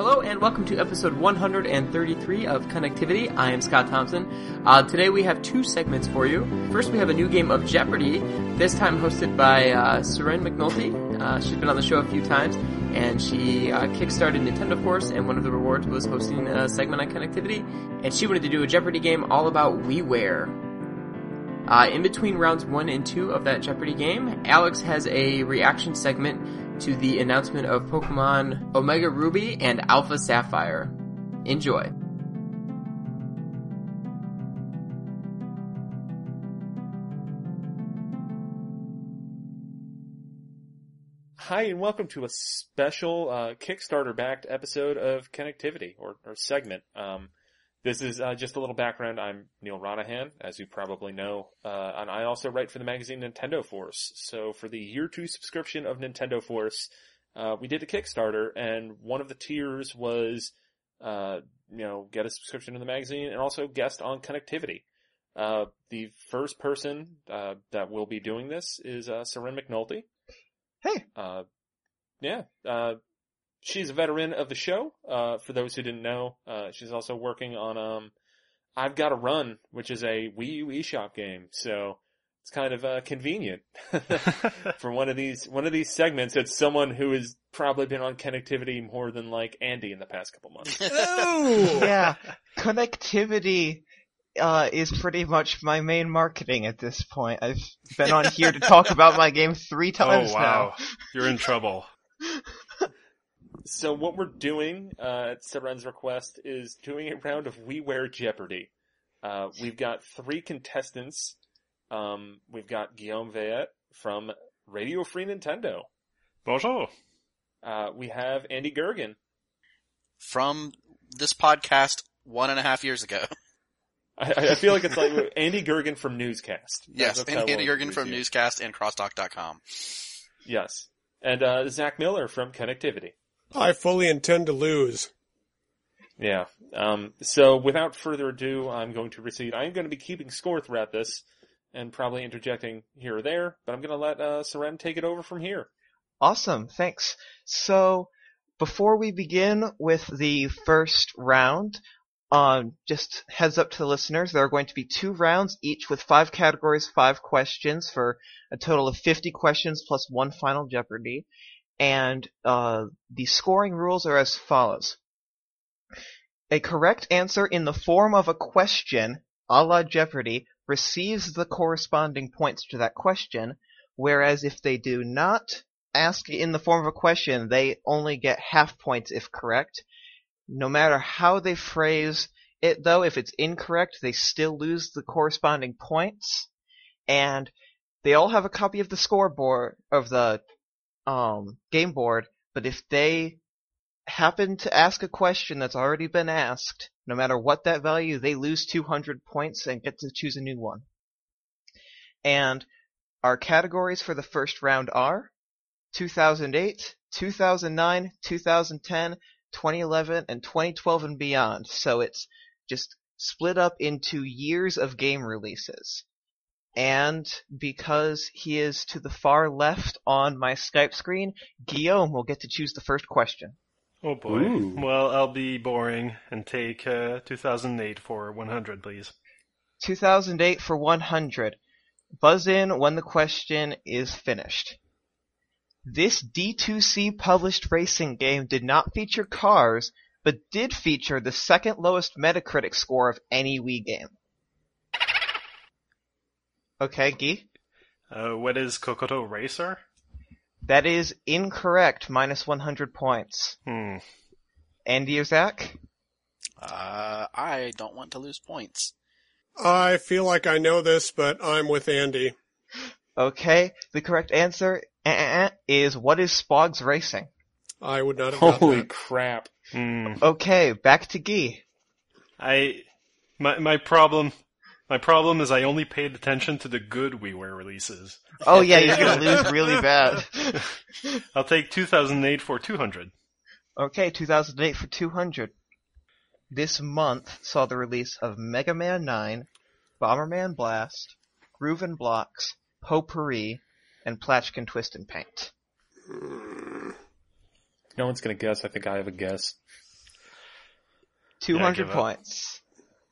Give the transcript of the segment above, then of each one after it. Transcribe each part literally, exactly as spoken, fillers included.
Hello and welcome to episode one hundred thirty-three of Connectivity. I am Scott Thompson. Uh, today we have two segments for you. First we have a new game of Jeopardy, this time hosted by uh, Seren McNulty. Uh, she's been on the show a few times, and she uh, kickstarted Nintendo Force, and one of the rewards was hosting a segment on Connectivity, and she wanted to do a Jeopardy game all about WiiWare. Uh, in between rounds one and two of that Jeopardy game, Alex has a reaction segment to the announcement of Pokemon Omega Ruby and Alpha Sapphire. Enjoy. Hi, and welcome to a special uh, Kickstarter-backed episode of Connectivity, or, or segment. Um, this is uh, just a little background. I'm Neil Ronahan, as you probably know, uh, and I also write for the magazine Nintendo Force. So for the year two subscription of Nintendo Force, uh, we did a Kickstarter, and one of the tiers was, uh, you know, get a subscription to the magazine and also guest on Connectivity. Uh, the first person uh, that will be doing this is uh, Seren McNulty. Hey. Uh, yeah, uh, she's a veteran of the show. Uh, for those who didn't know, uh, she's also working on, um, I've Got to Run, which is a Wii U eShop game. So it's kind of, uh, convenient for one of these, one of these segments. It's someone who has probably been on Connectivity more than like Andy in the past couple months. Ooh. Yeah. Connectivity. Uh, is pretty much my main marketing at this point. I've been on here to talk about my game three times oh, wow. now. You're in trouble. So what we're doing, uh, at Seren's request is doing a round of WiiWare Jeopardy. Uh, we've got three contestants. Um, we've got Guillaume Veillette from Radio Free Nintendo. Bonjour. Uh, we have Andy Gergen. From this podcast one and a half years ago. I, I feel like it's like Andy Gergen from Newscast. Yes, That's Andy, Andy Gergen from you. Newscast and Crosstalk dot com. Yes. And uh, Zach Miller from Connectivity. I fully intend to lose. Yeah. Um, so without further ado, I'm going to proceed. I'm going to be keeping score throughout this and probably interjecting here or there, but I'm going to let uh, Seren take it over from here. Awesome, thanks. So, before we begin with the first round, Um, just heads up to the listeners, there are going to be two rounds, each with five categories, five questions, for a total of fifty questions plus one final Jeopardy. And uh, the scoring rules are as follows. A correct answer in the form of a question, a la Jeopardy, receives the corresponding points to that question, whereas if they do not ask in the form of a question, they only get half points if correct. No matter how they phrase it, though, if it's incorrect, they still lose the corresponding points. And they all have a copy of the scoreboard, of the um, game board, but if they happen to ask a question that's already been asked, no matter what that value, they lose two hundred points and get to choose a new one. And our categories for the first round are two thousand eight, two thousand nine, two thousand ten, twenty eleven, and twenty twelve and beyond. So it's just split up into years of game releases. And because he is to the far left on my Skype screen, Guillaume will get to choose the first question. Oh boy. Ooh. Well, I'll be boring and take uh, two thousand eight for one hundred, please. two thousand eight for one hundred. Buzz in when the question is finished. This D two C published racing game did not feature cars, but did feature the second lowest Metacritic score of any Wii game. Okay, Guy? Uh, what is Kokoto Racer? That is incorrect, minus one hundred points. Hmm. Andy or Zach? Uh, I don't want to lose points. I feel like I know this, but I'm with Andy. Okay, the correct answer uh, is what is Spogs Racing? I would not have got Holy that. crap. Hmm. Okay, back to Guy. I, my, my problem, my problem is I only paid attention to the good WiiWare releases. Oh yeah, you're gonna lose really bad. I'll take two thousand eight for two hundred. Okay, two thousand eight for two hundred. This month saw the release of Mega Man nine, Bomberman Blast, Groove and Blocks, Potpourri, and Platchkin Twist and Paint. No one's gonna guess. I think I have a guess. two hundred give up. points.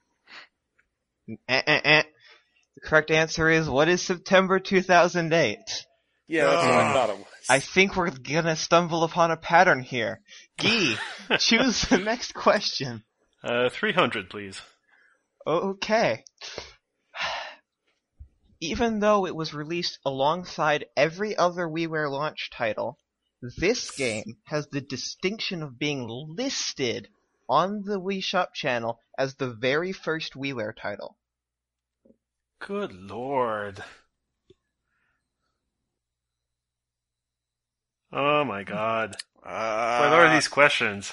Eh, eh, eh. The correct answer is, what is September two thousand eight? Yeah, that's what I Ah. thought it was. I think we're gonna stumble upon a pattern here. Guy, choose the next question. Uh, three hundred, please. Okay. Even though it was released alongside every other WiiWare launch title, this game has the distinction of being listed on the Wii Shop channel as the very first WiiWare title. Good lord. Oh my god. Uh, What are these questions?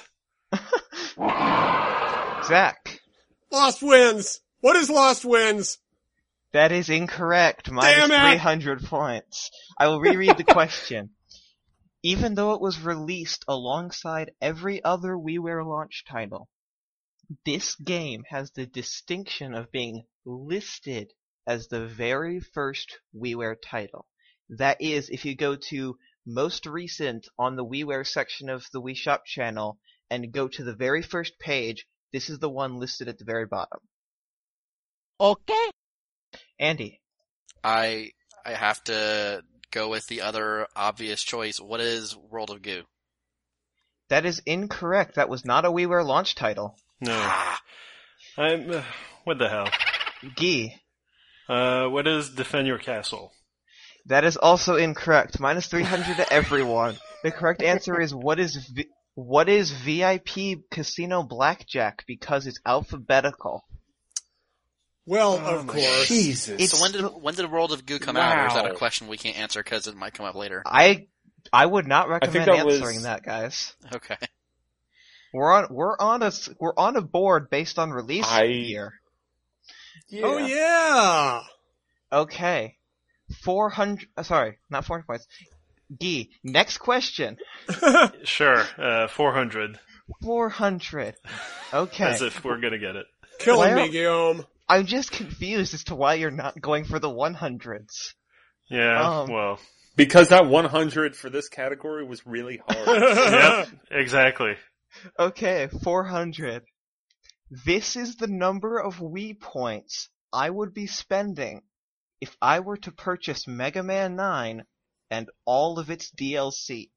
Zach, Lost Winds. What is Lost Winds? that is incorrect. Minus Damn it! three hundred points. I will reread the question. Even though it was released alongside every other WiiWare launch title, this game has the distinction of being listed as the very first WiiWare title. That is, if you go to most recent on the WiiWare section of the Wii Shop channel and go to the very first page, this is the one listed at the very bottom. Okay. Andy, I I have to go with the other obvious choice. What is World of Goo? that is incorrect. That was not a WiiWare launch title. No. Ah, I'm, uh, what the hell? Guy, Uh, what is Defend Your Castle? that is also incorrect. Minus three hundred to everyone. The correct answer is what is v- what is V I P Casino Blackjack, because it's alphabetical. Well, Oh of my course. Jesus. It's so when did when did World of Goo come out, or is that a Wow. question we can't answer because it might come up later? I I would not think recommend that was- answering that, guys. Okay. We're on we're on a s- we're on a board based on release I- year. Yeah. Oh yeah. Okay, four hundred. Uh, sorry, not four hundred points. Guy, next question. Sure, uh, four hundred. Four hundred. Okay. As if we're gonna get it. Killing Well- me, Guillaume. I'm just confused as to why you're not going for the one hundreds. Yeah, Um, well, Because that one hundred for this category was really hard. yep, exactly. Okay, four hundred. This is the number of Wii points I would be spending if I were to purchase Mega Man nine and all of its D L C.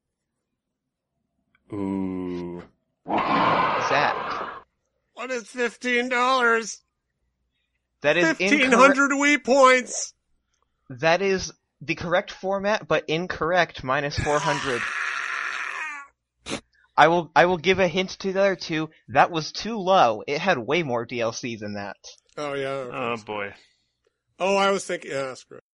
Ooh. Zach, What is fifteen dollars? that is Fifteen incorrect. hundred Wii points. That is the correct format, but incorrect. Minus four hundred. I will. I will give a hint to the other two. That was too low. It had way more D L C than that. Oh yeah. Oh boy. Oh, I was thinking. Yeah, screw it.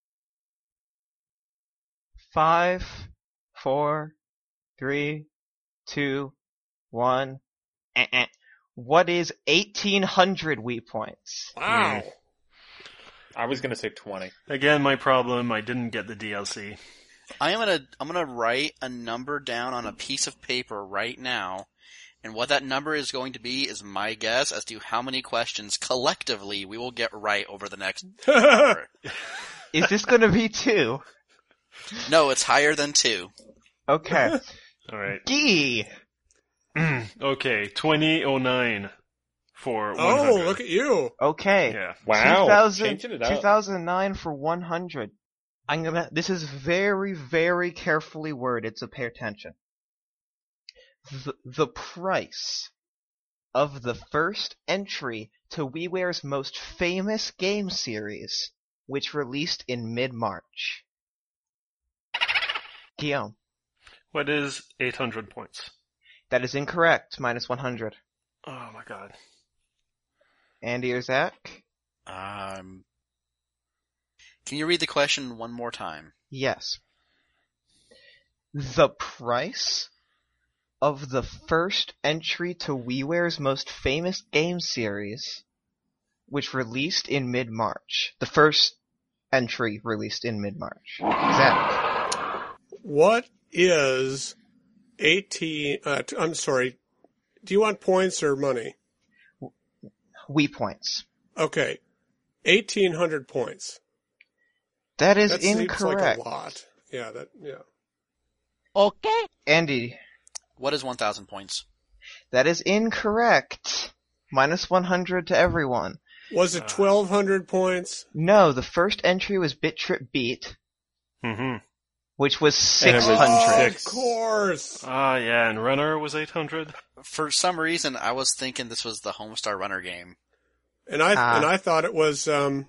Five, four, three, two, one. Eh, eh. What is eighteen hundred Wii points? Wow. I was gonna say twenty. Again, my problem, I didn't get the D L C. I am gonna I'm gonna write a number down on a piece of paper right now, and what that number is going to be is my guess as to how many questions collectively we will get right over the next hour. Is this going to be two? No, it's higher than two. Okay. Alright. Gee. Okay, twenty oh nine for one Oh, hundred. look at you. Okay. Yeah. Wow. two thousand, Changing it up. two thousand nine for one hundred. I'm gonna, this is very, very carefully worded, so pay attention. The, the price of the first entry to WiiWare's most famous game series, which released in mid-March. Guillaume, What is eight hundred points? that is incorrect, minus one hundred. Oh my god. Andy or Zach? Um, can you read the question one more time? Yes. The price of the first entry to WiiWare's most famous game series, which released in mid-March. The first entry released in mid-March. Zach, What is eighteen? Uh, t- I'm sorry. Do you want points or money? Wii points. Okay, eighteen hundred points. That is That incorrect. seems like a lot. Yeah, that. Yeah. Okay. Andy, What is one thousand points? That is incorrect. Minus one hundred to everyone. Was it twelve hundred points? No, the first entry was Bit Trip Beat, Mm-hmm. which was And it was six hundred. Of course. Ah, yeah, and Runner was eight hundred. For some reason, I was thinking this was the Homestar Runner game. And I Ah. and I thought it was um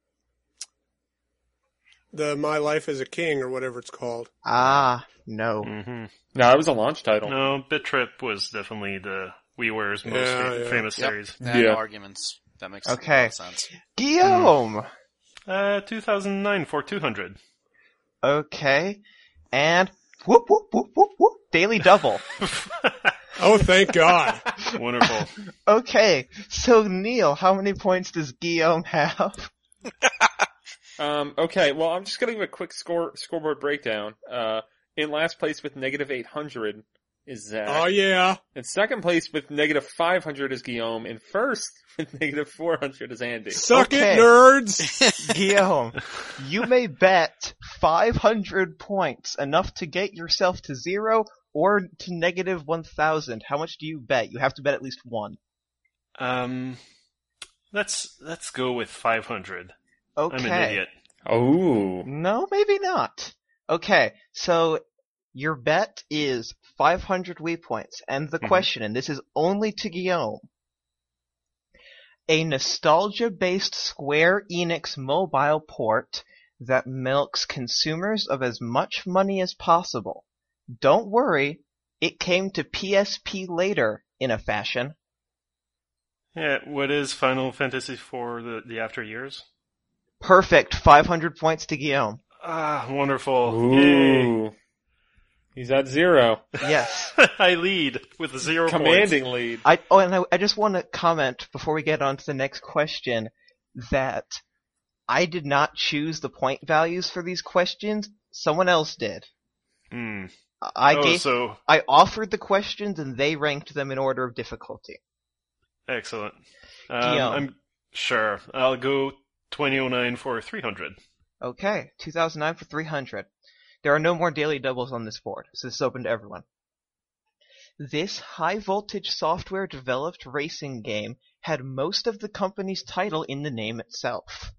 the My Life as a King or whatever it's called. Ah, no. Mm-hmm. No, it was a launch title. No, Bit Trip was definitely the WiiWare's most Yeah, fa- yeah. famous Yep. series. Nah, Yeah. No arguments. That makes Okay. a lot of sense. Guillaume! Uh, two thousand nine for two hundred. Okay. And whoop, whoop, whoop, whoop, whoop. Daily double. Oh, thank God. Wonderful. Okay. So, Neil, how many points does Guillaume have? Um, okay, well, I'm just going to give a quick score scoreboard breakdown. Uh, in last place with negative eight hundred is Zach. Oh, yeah. In second place with negative five hundred is Guillaume. In first with negative four hundred is Andy. Suck Okay. it, nerds. Guillaume, you may bet five hundred points, enough to get yourself to zero or to negative one thousand. How much do you bet? You have to bet at least one. Um, let's let's go with five hundred. Okay. I'm an idiot. Oh. No, maybe not. Okay, so your bet is five hundred Wii points, and the Mhm. question, and this is only to Guillaume, a nostalgia-based Square Enix mobile port that milks consumers of as much money as possible. Don't worry, it came to P S P later in a fashion. Yeah, what is Final Fantasy for the, the after years? Perfect, five hundred points to Guillaume. Ah, wonderful. Yay. Ooh. He's at zero. Yes. I lead with zero Commanding lead. I oh, and I, I just want to comment before we get on to the next question that I did not choose the point values for these questions. Someone else did. points. I Hmm. Oh, gave, so I offered the questions and they ranked them in order of difficulty. excellent. Um, Guillaume. I'm sure. I'll go twenty oh nine for three hundred. Okay, two thousand nine for three hundred. There are no more daily doubles on this board, so this is open to everyone. This high-voltage software-developed racing game had most of the company's title in the name itself.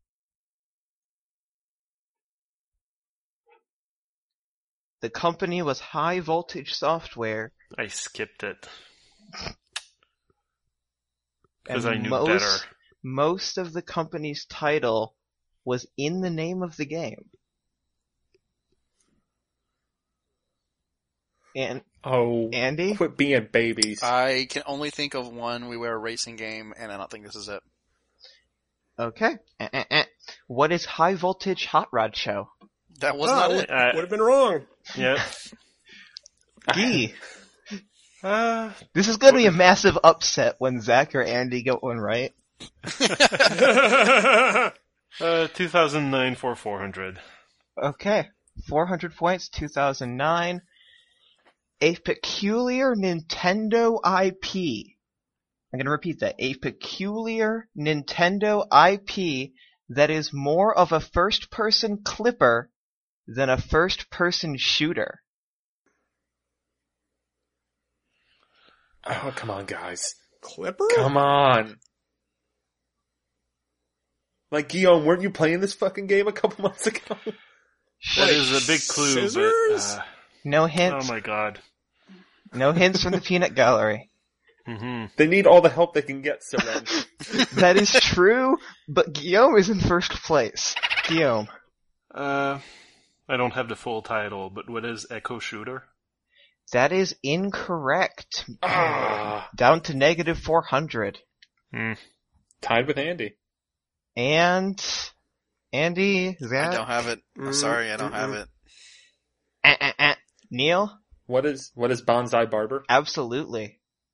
The company was High Voltage Software, I skipped it because and I knew most, better. most of the company's title was in the name of the game. And Oh. Andy? Quit being babies. I can only think of one WiiWare racing game, and I don't think this is it. Okay. Eh, eh, eh. What is High Voltage Hot Rod Show? That was Oh, not would, it. Uh, would have been wrong. Yeah. Gee, Uh, this is going to be a massive upset when Zach or Andy get one right. uh, two thousand nine for four hundred. Okay. four hundred points, two thousand nine. A peculiar Nintendo I P. I'm going to repeat that. A peculiar Nintendo I P that is more of a first-person clipper than a first-person shooter. Oh, come on, guys. Clipper? Come on. Like, Guillaume, weren't you playing this fucking game a couple months ago? That is a big clue, Scissors? but uh, No oh hints. my god. No hints from the peanut gallery. hmm They need all the help they can get, Seren. That is true, but Guillaume is in first place. Guillaume. Uh, I don't have the full title, but what is Echo Shooter? That is incorrect. Ah. Down to negative four hundred. Hmm. Tied with Andy. And Andy, I Zach, don't have it. I'm Mm, sorry, I don't have mm-mm. it. eh, eh, eh. Neil, What is, what is Bonsai Barber? absolutely.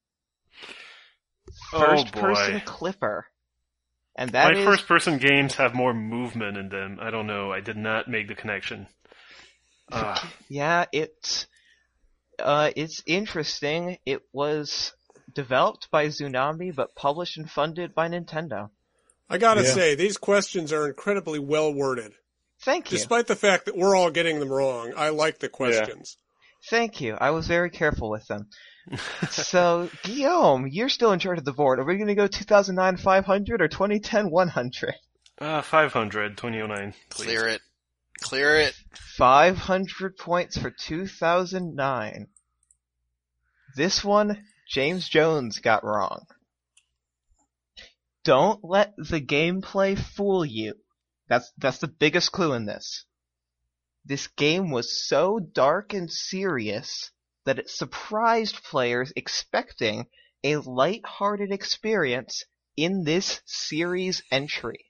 Oh First boy. person clipper. And that My is first person games have more movement in them. I don't know. I did not make the connection. Uh, yeah, it's uh it's interesting. It was developed by Tsunami but published and funded by Nintendo. I gotta Yeah. say, these questions are incredibly well worded. Thank you. Despite the fact that we're all getting them wrong, I like the questions. Thank you. I was very careful with them. So, Guillaume, you're still in charge of the board. Are we going to go two thousand nine five hundred or twenty ten one hundred? Uh, five hundred, twenty oh nine, please. Clear it. Clear it. five hundred points for two thousand nine. This one, James Jones got wrong. Don't let the gameplay fool you. That's, that's the biggest clue in this. This game was so dark and serious that it surprised players expecting a light-hearted experience in this series entry.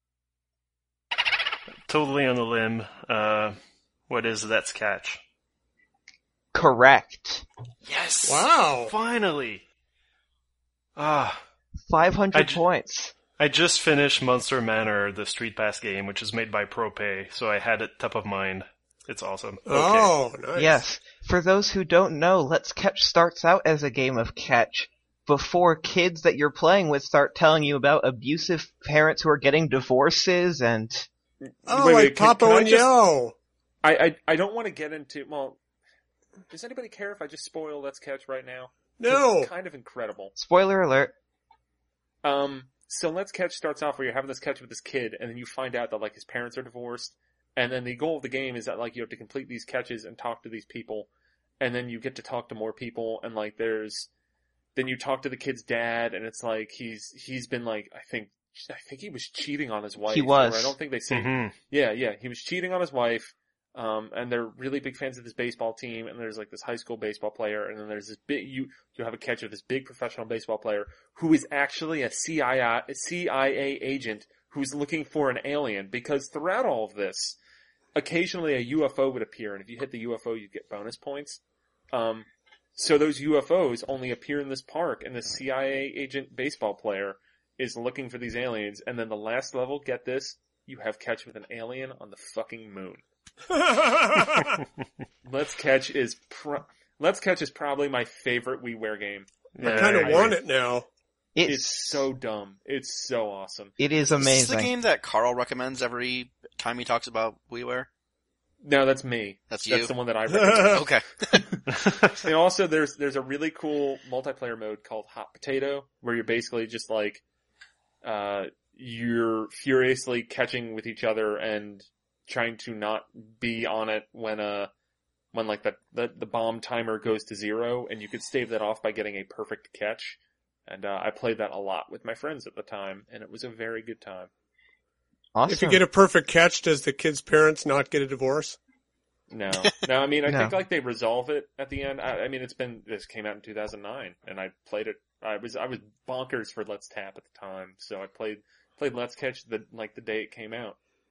Totally on the limb. Uh, what is Let's Catch? Correct. Yes! Wow. Finally! Ah. five hundred I j- points. I just finished Monster Manor, the Street Pass game, which is made by ProPay, so I had it top of mind. It's awesome. Okay. Oh, nice. Yes. For those who don't know, Let's Catch starts out as a game of catch before kids that you're playing with start telling you about abusive parents who are getting divorces and... Oh, Wait, like wait, can- Papa can I and just- Yo. I, I I don't want to get into, well, does anybody care if I just spoil Let's Catch right now? 'Cause No. It's kind of incredible. Spoiler alert. Um, so Let's Catch starts off where you're having this catch with this kid, and then you find out that, like, his parents are divorced, and then the goal of the game is that, like, you have to complete these catches and talk to these people, and then you get to talk to more people, and, like, there's, then you talk to the kid's dad, and it's like, he's, he's been, like, I think, I think he was cheating on his wife. He was. Or I don't think they say, Mhm. yeah, yeah, he was cheating on his wife, um, and they're really big fans of this baseball team, and there's, like, this high school baseball player, and then there's this big, you, you have a catch of this big professional baseball player, who is actually a C I A, a C I A agent who's looking for an alien, because throughout all of this, occasionally a U F O would appear, and if you hit the U F O, you'd get bonus points. Um, so those U F Os only appear in this park, and the C I A agent baseball player is looking for these aliens, and then the last level, get this, you have catch with an alien on the fucking moon. Let's Catch is pro- Let's Catch is probably my favorite WiiWare game. I Yeah, kind of I want agree. it now. It's, It's so dumb. It's so awesome. It is Is this the amazing. game that Carl recommends every time he talks about WiiWare? No, that's me. That's you? That's the one that I recommend. Okay. And also, there's there's a really cool multiplayer mode called Hot Potato, where you're basically just like, uh, you're furiously catching with each other and trying to not be on it when uh when like the the, the bomb timer goes to zero, and you could stave that off by getting a perfect catch. And uh, I played that a lot with my friends at the time, and it was a very good time. Awesome. If you get a perfect catch, does the kid's parents not get a divorce? No, no, I mean, I No. think like they resolve it at the end. I, I mean, it's been, this came out in two thousand nine, and I played it, I was, I was bonkers for Let's Tap at the time, so I played, played Let's Catch the, like the day it came out.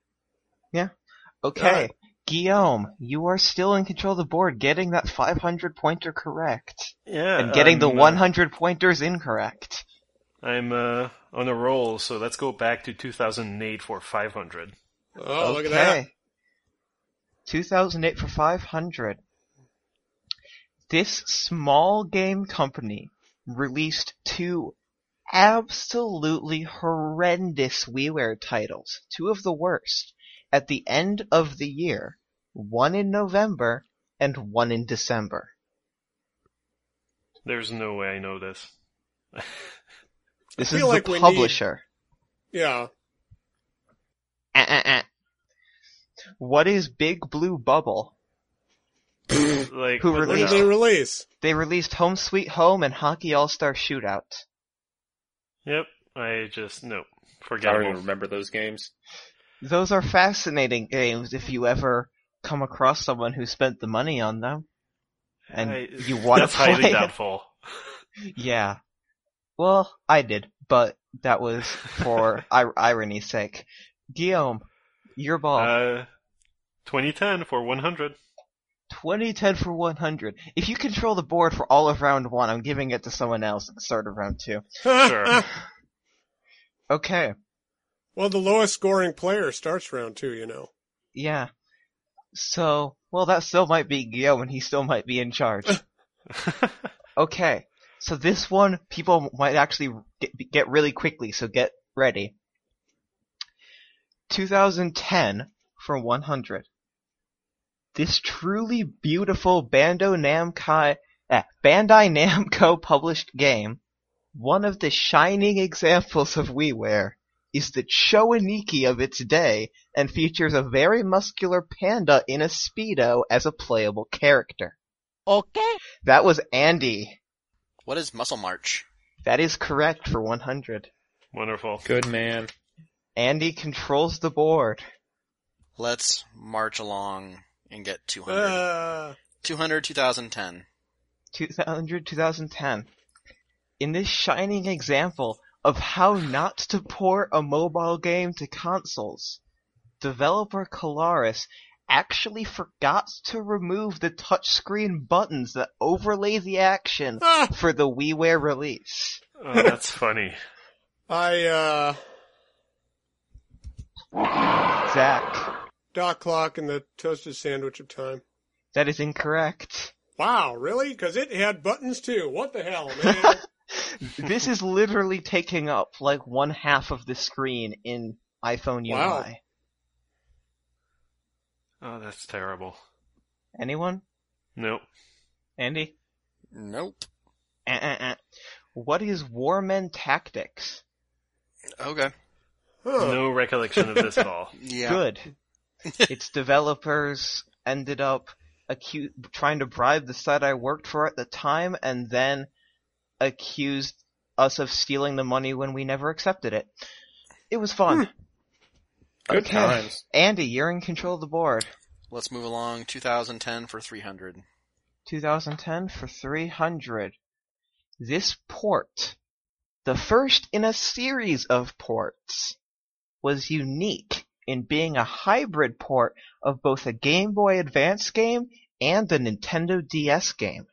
Okay. Alright. Guillaume, you are still in control of the board, getting that five hundred pointer correct. Yeah. And getting the I'm, uh, one hundred pointers incorrect. I'm uh, on a roll, so let's go back to two thousand eight for five hundred. Oh, look at that. two thousand eight for five hundred. This small game company released two absolutely horrendous WiiWare titles, two of the worst, at the end of the year, one in November and one in December. There's no way I know this. This I is feel like the we publisher. Yeah. Uh, uh, uh. What is Big Blue Bubble? Like, Who what When the did released- they hell? release? They released Home Sweet Home and Hockey All-Star Shootout. Yep, I just, no. I Forget don't even it. remember those games. Those are fascinating games if you ever come across someone who spent the money on them. And I- you want to That's play highly it. doubtful. Yeah. Well, I did, but that was for ir- irony's sake. Guillaume, your ball. Uh, twenty ten for one hundred. twenty ten for one hundred. If you control the board for all of round one, I'm giving it to someone else at the start of round two. Sure. Okay. Well, the lowest scoring player starts round two, you know. Yeah. So, well, that still might be Guillaume, and he still might be in charge. Okay. So this one, people might actually get, get really quickly, so get ready. two thousand ten for one hundred. This truly beautiful Bandai Namco uh, Bandai Namco published game, one of the shining examples of WiiWare, is the Chowaniki of its day and features a very muscular panda in a Speedo as a playable character. Okay. That was Andy. What is Muscle March? That is correct for one hundred. Wonderful. Good man. Andy controls the board. Let's march along and get two hundred. Uh, two hundred, two thousand ten. two hundred, two thousand ten. In this shining example of how not to port a mobile game to consoles, developer Colaris actually forgot to remove the touchscreen buttons that overlay the action ah, for the WiiWare release. Oh, that's funny. I, uh, Zach, dot clock and the toasted sandwich of time. that is incorrect. Wow, really? Because it had buttons too. What the hell, man? This is literally taking up like one half of the screen in iPhone U I. Wow. Oh, that's terrible. Anyone? Nope. Andy? Nope. Uh-uh-uh. What is Warmen Tactics? Okay. Huh. No recollection of this at all. Yeah. Good. Its developers ended up acu- trying to bribe the site I worked for at the time and then accused us of stealing the money when we never accepted it. It was fun. Good Okay. times. Andy, you're in control of the board. Let's move along. two thousand ten for three hundred. two thousand ten for three hundred. This port, the first in a series of ports, was unique in being a hybrid port of both a Game Boy Advance game and a Nintendo D S game.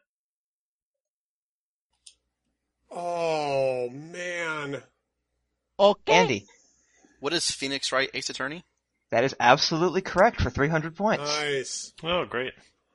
Oh, man. Okay. Andy, What is Phoenix Wright Ace Attorney? that is absolutely correct for three hundred points. Nice. Oh, great.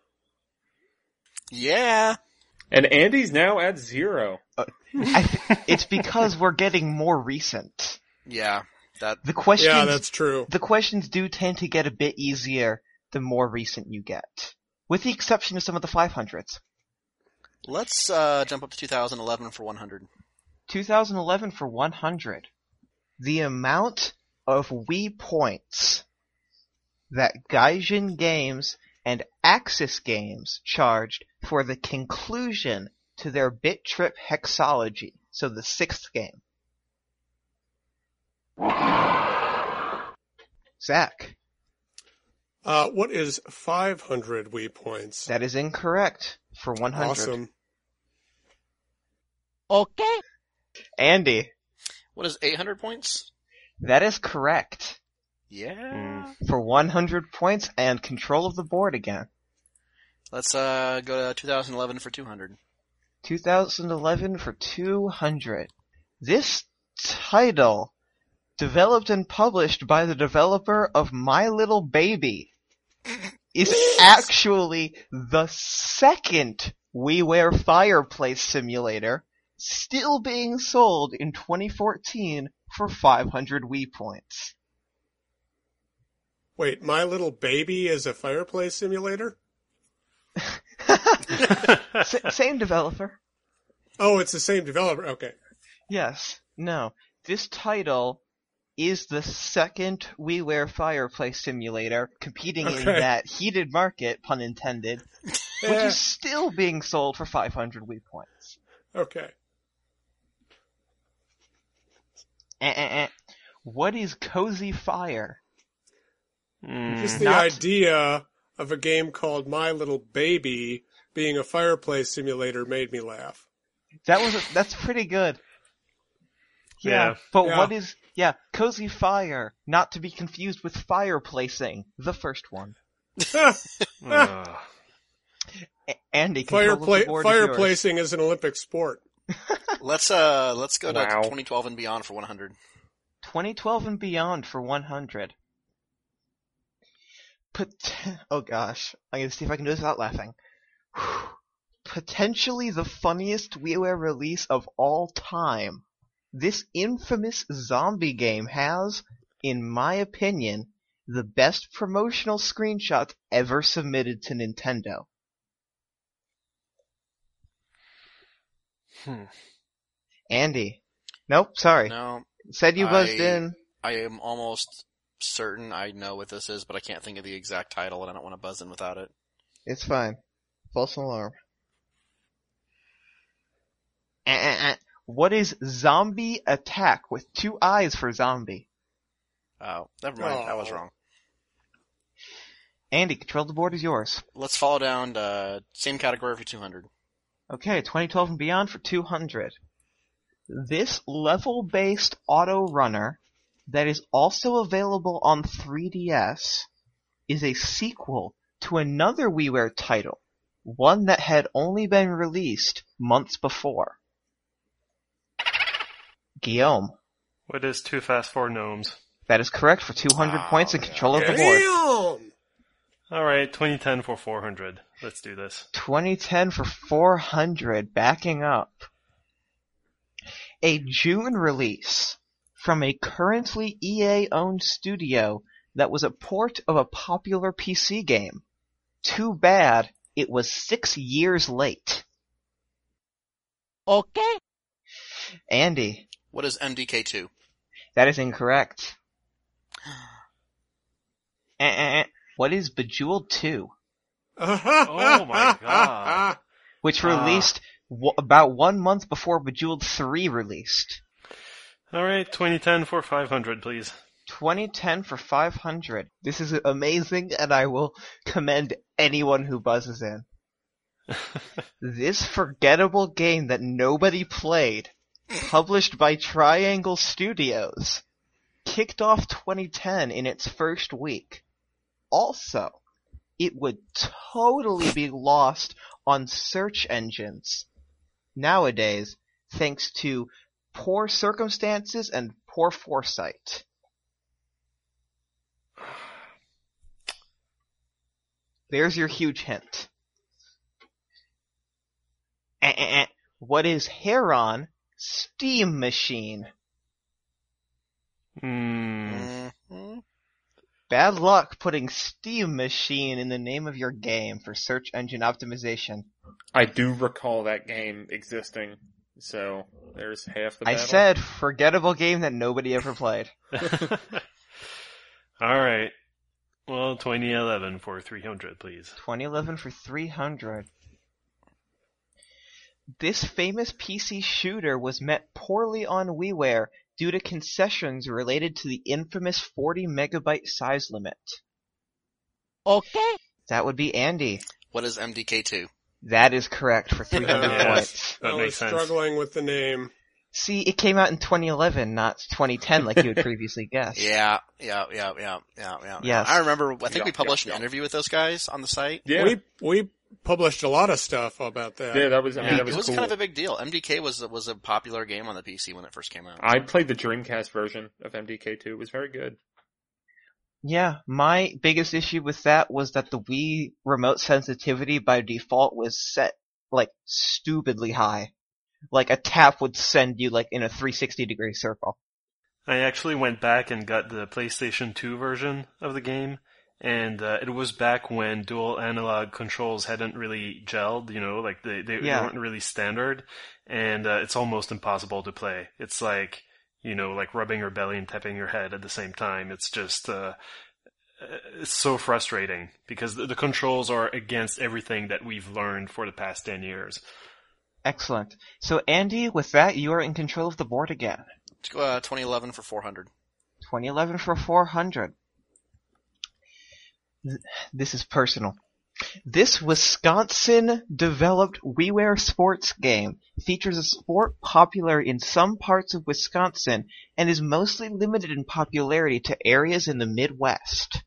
Yeah. And Andy's now at zero. I th- it's because we're getting more recent. Yeah. That. The questions, Yeah, that's true. the questions do tend to get a bit easier the more recent you get. With the exception of some of the five hundreds. Let's uh, jump up to two thousand eleven for one hundred. two thousand eleven for one hundred. The amount of Wii points that Gaijin Games and Axis Games charged for the conclusion to their Bit Trip Hexology, so the sixth game. Zach, Uh, what is five hundred Wii points? that is incorrect for one hundred. Awesome. Okay. Andy, What is eight hundred points? that is correct Yeah. for one hundred points and control of the board again. Let's uh, go to two thousand eleven for two hundred. two thousand eleven for two hundred. This title, developed and published by the developer of My Little Baby, is actually the second WiiWare fireplace simulator still being sold in twenty fourteen for five hundred Wii points. Wait, My Little Baby is a fireplace simulator? S- same developer. Oh, it's the same developer. Okay. Yes. No. This title is the second WiiWare fireplace simulator competing in Okay. that heated market, pun intended, which Eh, is still being sold for five hundred Wii points. okay. Eh, eh, eh. What is Cozy Fire? Mm, Just the Not- idea of a game called My Little Baby being a fireplace simulator made me laugh. That was a, that's pretty good. Yeah, Yeah. but Yeah. what is yeah Cozy Fire? Not to be confused with fireplacing, the first one. uh, A- Andy, control of the Firepla- board is yours. fireplacing is an Olympic sport. Let's uh, let's go to Wow. twenty twelve and beyond for one hundred. twenty twelve and beyond for one hundred. Pot- oh gosh, I'm gonna see if I can do this without laughing. Potentially the funniest WiiWare release of all time. This infamous zombie game has, in my opinion, the best promotional screenshots ever submitted to Nintendo. Hmm. Andy. Nope, sorry. No, Said you buzzed I- in. I am almost certain I know what this is, but I can't think of the exact title, and I don't want to buzz in without it. It's fine. False alarm. Eh, eh, eh. What is Zombie Attack with two eyes for zombie? Oh, never mind. I was Oh. wrong. Andy, control the board is yours. Let's follow down uh, same category for two hundred. Okay, twenty twelve and beyond for two hundred. This level-based auto runner that is also available on three D S is a sequel to another WiiWare title, one that had only been released months before. Guillaume. What is Too Fast for Gnomes? That is correct for two hundred Wow, points and yeah. control of the board. Damn! Alright, twenty ten for four hundred. Let's do this. twenty ten for four hundred, backing up. A June release from a currently E A-owned studio that was a port of a popular P C game. Too bad it was six years late. Okay. Andy, What is M D K two? that is incorrect. Eh, eh, eh. What is Bejeweled two? Oh my God. Which Ah. released w- about one month before Bejeweled three released. Alright, twenty ten for five hundred, please. twenty ten for five hundred. This is amazing, and I will commend anyone who buzzes in. This forgettable game that nobody played, published by Triangle Studios, kicked off twenty ten in its first week. Also, it would totally be lost on search engines nowadays, thanks to poor circumstances and poor foresight. There's your huge hint. Eh, eh, eh. What is Heron Steam Machine? Hmm. Mm-hmm. Bad luck putting Steam Machine in the name of your game for search engine optimization. I do recall that game existing, so there's half the I battle. said forgettable game that nobody ever played. Alright. Well, twenty eleven for three hundred, please. twenty eleven for three hundred. This famous P C shooter was met poorly on WiiWare due to concessions related to the infamous forty megabyte size limit. Okay. That would be Andy. What is M D K two? That is correct for three hundred Yes. points. That I was makes sense. struggling with the name. See, it came out in twenty eleven, not twenty ten like you had previously guessed. Yeah, yeah, yeah, yeah, yeah, yeah. Yes. I remember, I think Yeah, we published yeah, an yeah. interview with those guys on the site. Yeah, We we published a lot of stuff about that. yeah, that was. I mean, Yeah, that It was, was cool. kind of a big deal. M D K was was a popular game on the P C when it first came out. I played the Dreamcast version of M D K two. It was very good. Yeah, my biggest issue with that was that the Wii remote sensitivity by default was set, like, stupidly high. Like, a tap would send you, like, in a three hundred sixty degree circle. I actually went back and got the PlayStation two version of the game, and uh, it was back when dual analog controls hadn't really gelled, you know, like they, they, Yeah. they weren't really standard, and uh, it's almost impossible to play. It's like, you know, like rubbing your belly and tapping your head at the same time. It's just, uh, it's so frustrating, because the, the controls are against everything that we've learned for the past ten years. Excellent. So, Andy, with that, you are in control of the board again. Uh, twenty eleven for four hundred. twenty eleven for four hundred. Th- This is personal. This Wisconsin-developed WiiWare sports game features a sport popular in some parts of Wisconsin and is mostly limited in popularity to areas in the Midwest.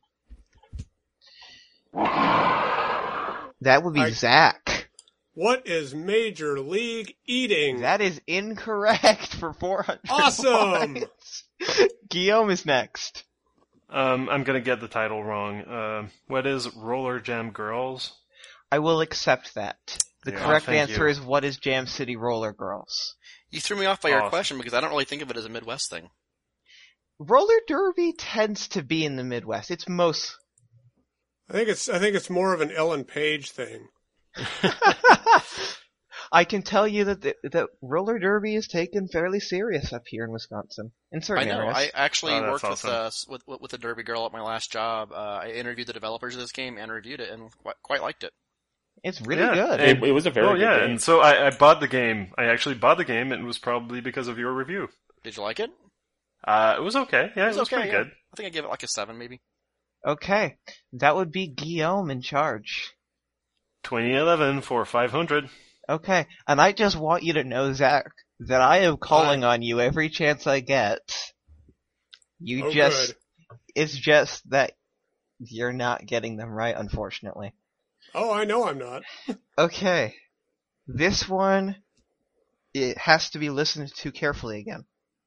That would be I- Zach. What is Major League Eating? That is incorrect for four hundred Awesome! points. Guillaume is next. Um, I'm gonna get the title wrong. Uh, what is Roller Jam Girls? I will accept that. The Yeah, correct thank answer you. is what is Jam City Roller Girls? You threw me off by your Awesome. question because I don't really think of it as a Midwest thing. Roller derby tends to be in the Midwest. It's most. I think it's I think it's more of an Ellen Page thing. I can tell you that the, that roller derby is taken fairly serious up here in Wisconsin in I certain know. areas. I actually Oh, that's worked awesome. with, uh, s- with with a derby girl at my last job. Uh, I interviewed the developers of this game and reviewed it, and quite, quite liked it. It's really Yeah, good. It, it was a very oh good yeah, game. and so I, I bought the game. I actually bought the game, and it was probably because of your review. Did you like it? Uh, it was okay. Yeah, it was, okay, pretty yeah. good. I think I gave it like a seven, maybe. Okay, that would be Guillaume in charge. twenty eleven for five hundred. Okay, and I just want you to know, Zach, that I am calling on you every chance I get. You Oh, just, good. it's just that you're not getting them right, unfortunately. Oh, I know I'm not. Okay, this one, it has to be listened to carefully again.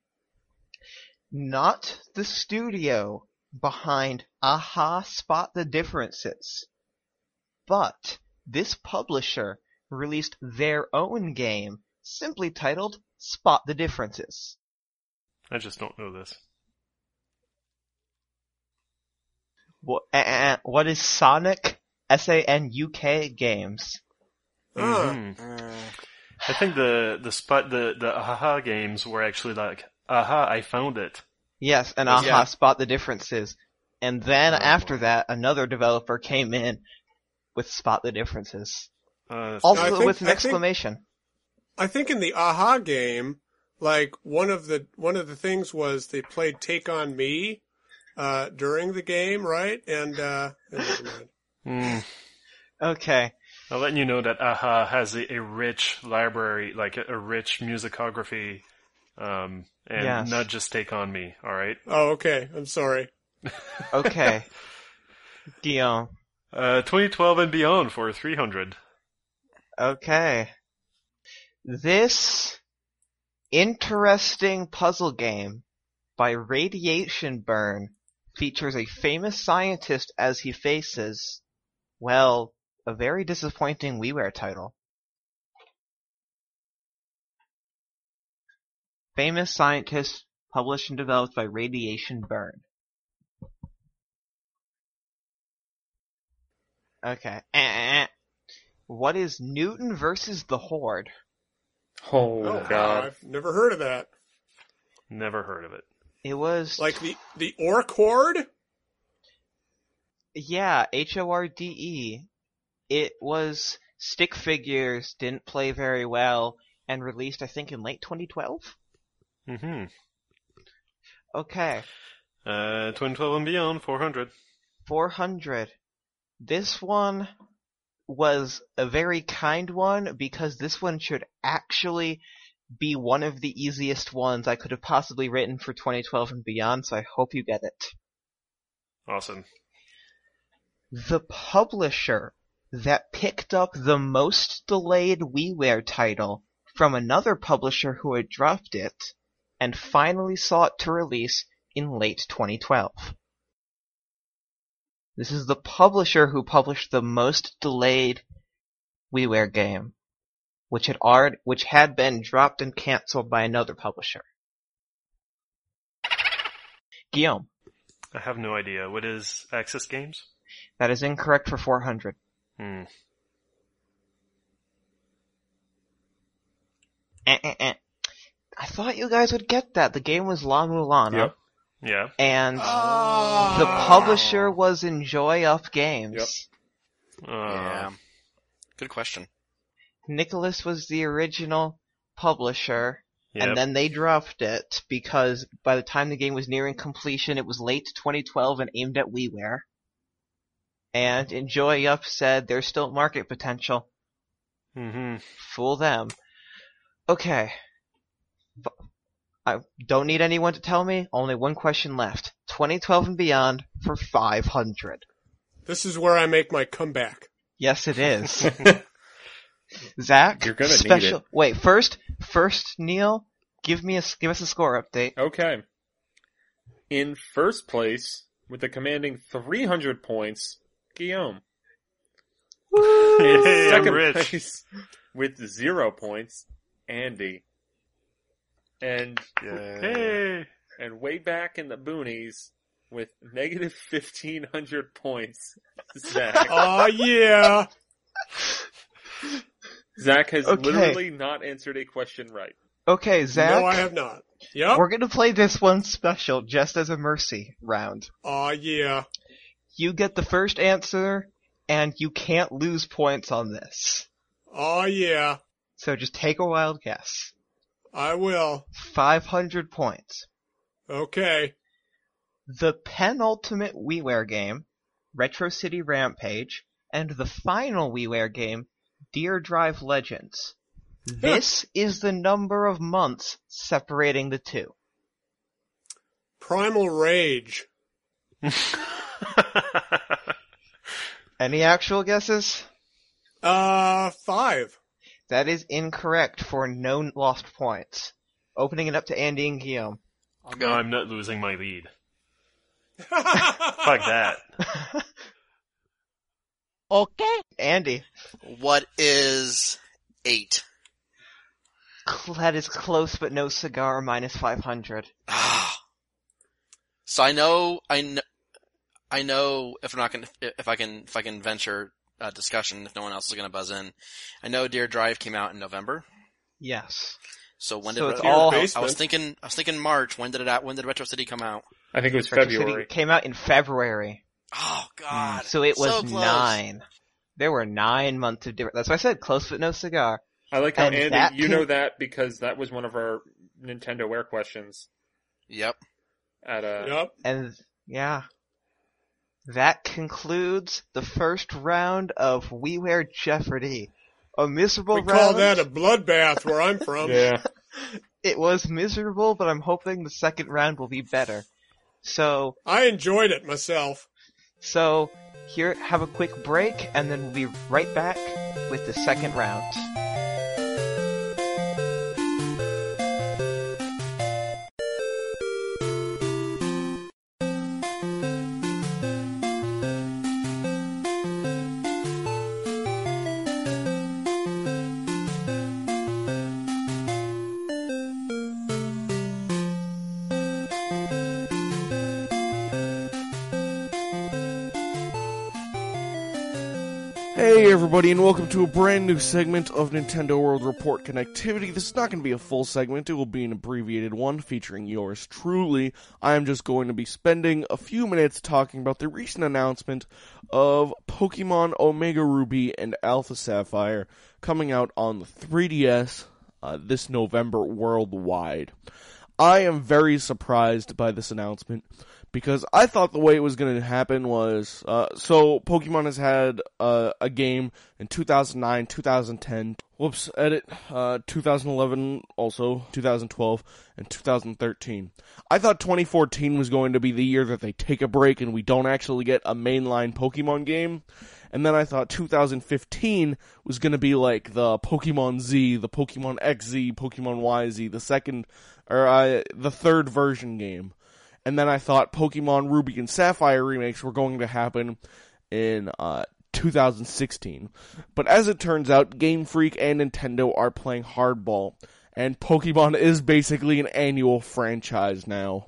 Not the studio behind Aha Spot the Differences, but this publisher released their own game simply titled Spot the Differences. I just don't know this. What, uh, what is Sonic? S A N U K Games. Ah, Mhm. Uh, I think the the spot the the Aha games were actually like Aha, I found it. Yes, and Yeah. Aha Spot the Differences. And then Oh, after boy. that, another developer came in with Spot the Differences. Uh, that's Also I think- with an I think- exclamation. I think in the Aha game, like one of the one of the things was they played Take on Me uh, during the game, right? And uh, never mind. Mm. Okay. I'll let you know that Aha has a, a rich library, like a, a rich musicography, um, and Yes. not just Take On Me, alright? Oh, okay. I'm sorry. Okay. Guillaume. Uh, twenty twelve and beyond for three hundred. Okay. This interesting puzzle game by Radiation Burn features a famous scientist as he faces, well, a very disappointing WiiWare title. Famous scientist, published and developed by Radiation Burn. Okay. Eh, eh, eh. What is Newton versus the Horde? Oh, Oh, wow, God. I've never heard of that. Never heard of it. It was Like the the Orc Horde? yeah, H O R D E. It was stick figures, didn't play very well, and released I think in late twenty twelve. Mm-hmm. Okay, Uh, twenty twelve and beyond, four hundred. four hundred. This one was a very kind one because this one should actually be one of the easiest ones I could have possibly written for twenty twelve and beyond, so I hope you get it. Awesome. The publisher that picked up the most delayed WiiWare title from another publisher who had dropped it and finally saw it to release in late twenty twelve. This is the publisher who published the most delayed WiiWare game, which had already, which had been dropped and cancelled by another publisher. Guillaume, I have no idea. What is Access Games? that is incorrect for four hundred. Hmm. Eh, eh, eh. I thought you guys would get that. The game was La Mulana. Yep. Yeah. And Ah. the publisher was Enjoy Up Games. Yep. Uh, yeah. Good question. Nicholas was the original publisher, yep. and then they dropped it because by the time the game was nearing completion, it was late twenty twelve and aimed at WiiWare. And Enjoy Up said there's still market potential. Mm-hmm. Fool them. Okay. B- I don't need anyone to tell me. Only one question left. twenty twelve and beyond for five hundred. This is where I make my comeback. Yes, it is. Zach, You're gonna need special. it. Wait, first, first, Neil, give me a give us a score update. Okay. In first place, with a commanding three hundred points, Guillaume. In Hey, I'm second rich. place, with zero points, Andy. And Hey. and way back in the boonies, with negative fifteen hundred points, Zach. Oh yeah. Zach has Okay. literally not answered a question right. Okay, Zach. No, I have not. Yep. We're gonna play this one special, just as a mercy round. Aw, yeah. You get the first answer, and you can't lose points on this. Aw, yeah. So just take a wild guess. I will. five hundred points. Okay. The penultimate WiiWare game, Retro City Rampage, and the final WiiWare game, Deer Drive Legends. This is the number of months separating the two. Primal Rage. Any actual guesses? Uh, five. That is incorrect for no lost points. Opening it up to Andy and Guillaume. No, I'm not losing my lead. Fuck that. Okay. Andy. What is eight? That is close but no cigar, minus five hundred. So I know, I know, I know if I'm not gonna, if I can, if I can venture a discussion, if no one else is gonna buzz in, I know Deer Drive came out in November. Yes. So when So did it's Retro- all- I, was, I was thinking, I was thinking March. When did it? When did Retro City come out? I think it was Retro February. City came out in February. Oh God! So it was So close. nine. There were nine months of difference. That's why I said close but no cigar. I like how, And Andy, that you can- know that because that was one of our Nintendo Wear questions Yep. at uh Yep. And, yeah. That concludes the first round of WiiWare Jeopardy. A miserable We round. call that a bloodbath where I'm from. Yeah. It was miserable, but I'm hoping the second round will be better. So, I enjoyed it myself. so, here, have a quick break, and then we'll be right back with the second round. Hey everybody, and welcome to a brand new segment of Nintendo World Report Connectivity. This is not going to be a full segment, it will be an abbreviated one featuring yours truly. I am just going to be spending a few minutes talking about the recent announcement of Pokemon Omega Ruby and Alpha Sapphire coming out on the three D S uh, this November worldwide. I am very surprised by this announcement, because I thought the way it was going to happen was, uh, so Pokemon has had uh, a game in two thousand nine, two thousand ten, whoops, edit, uh, two thousand eleven, also two thousand twelve, and two thousand thirteen. I thought twenty fourteen was going to be the year that they take a break and we don't actually get a mainline Pokemon game. And then I thought two thousand fifteen was going to be like the Pokemon Z, the Pokemon X Z, Pokemon Y Z, the second, or uh, the third version game. And then I thought Pokemon Ruby and Sapphire remakes were going to happen in uh, two thousand sixteen. But as it turns out, Game Freak and Nintendo are playing hardball, and Pokemon is basically an annual franchise now.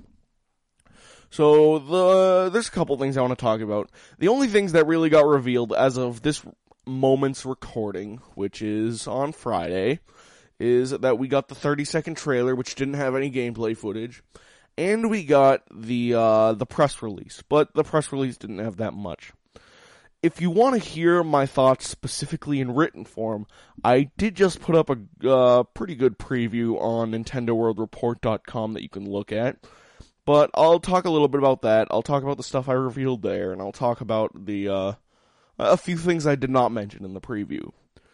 So the there's a couple things I want to talk about. The only things that really got revealed as of this moment's recording, which is on Friday, is that we got the thirty second trailer, which didn't have any gameplay footage, and we got the uh, the press release, but the press release didn't have that much. If you want to hear my thoughts specifically in written form, I did just put up a uh, pretty good preview on Nintendo World Report dot com that you can look at. But I'll talk a little bit about that. I'll talk about the stuff I revealed there, and I'll talk about the uh, a few things I did not mention in the preview.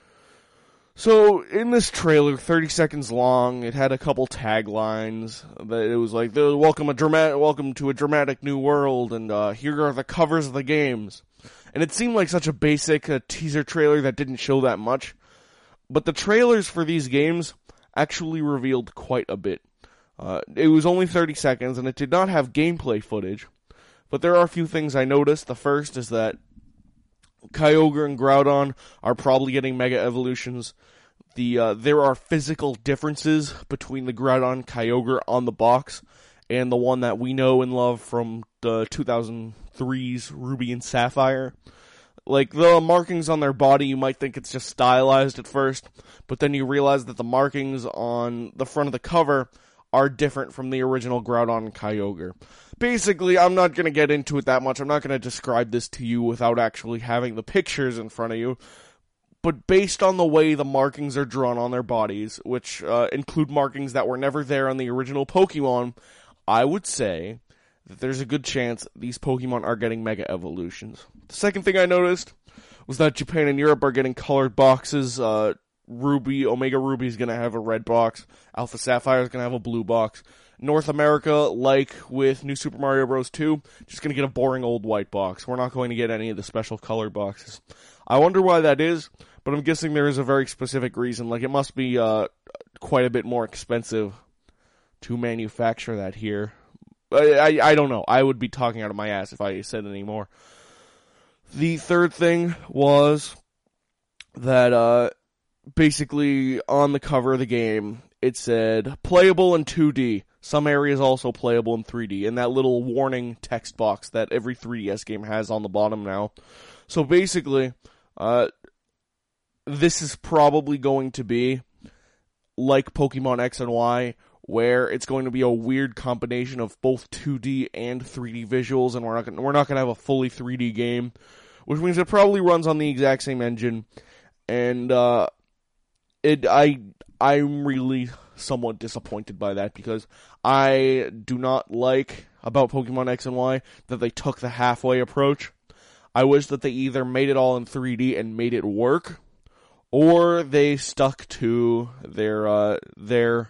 So, in this trailer, thirty seconds long, it had a couple taglines. That it was like, "Welcome a dramatic, welcome to a dramatic new world," and uh, "Here are the covers of the games." And it seemed like such a basic uh, teaser trailer that didn't show that much. But the trailers for these games actually revealed quite a bit. Uh, it was only thirty seconds, and it did not have gameplay footage. But there are a few things I noticed. The first is that Kyogre and Groudon are probably getting Mega Evolutions. The uh, there are physical differences between the Groudon Kyogre on the box and the one that we know and love from the two thousand three's Ruby and Sapphire. Like, the markings on their body, you might think it's just stylized at first, but then you realize that the markings on the front of the cover are different from the original Groudon and Kyogre. Basically, I'm not going to get into it that much. I'm not going to describe this to you without actually having the pictures in front of you. But based on the way the markings are drawn on their bodies, which uh, include markings that were never there on the original Pokemon, I would say that there's a good chance these Pokemon are getting Mega Evolutions. The second thing I noticed was that Japan and Europe are getting colored boxes. Uh, Ruby, Omega Ruby is going to have a red box. Alpha Sapphire is going to have a blue box. North America, like with New Super Mario Bros. two, just going to get a boring old white box. We're not going to get any of the special colored boxes. I wonder why that is, but I'm guessing there is a very specific reason. Like, it must be uh, quite a bit more expensive to manufacture that here. I, I, I don't know. I would be talking out of my ass if I said any more. The third thing was that uh, basically on the cover of the game, it said playable in two D. Some areas also playable in three D. And that little warning text box that every three D S game has on the bottom now. So basically, uh, this is probably going to be like Pokemon X and Y, where it's going to be a weird combination of both two D and three D visuals, and we're not gonna, we're not going to have a fully three D game, which means it probably runs on the exact same engine, and uh, it I I'm really somewhat disappointed by that, because I do not like about Pokemon X and Y that they took the halfway approach. I wish that they either made it all in three D and made it work, or they stuck to their uh, their.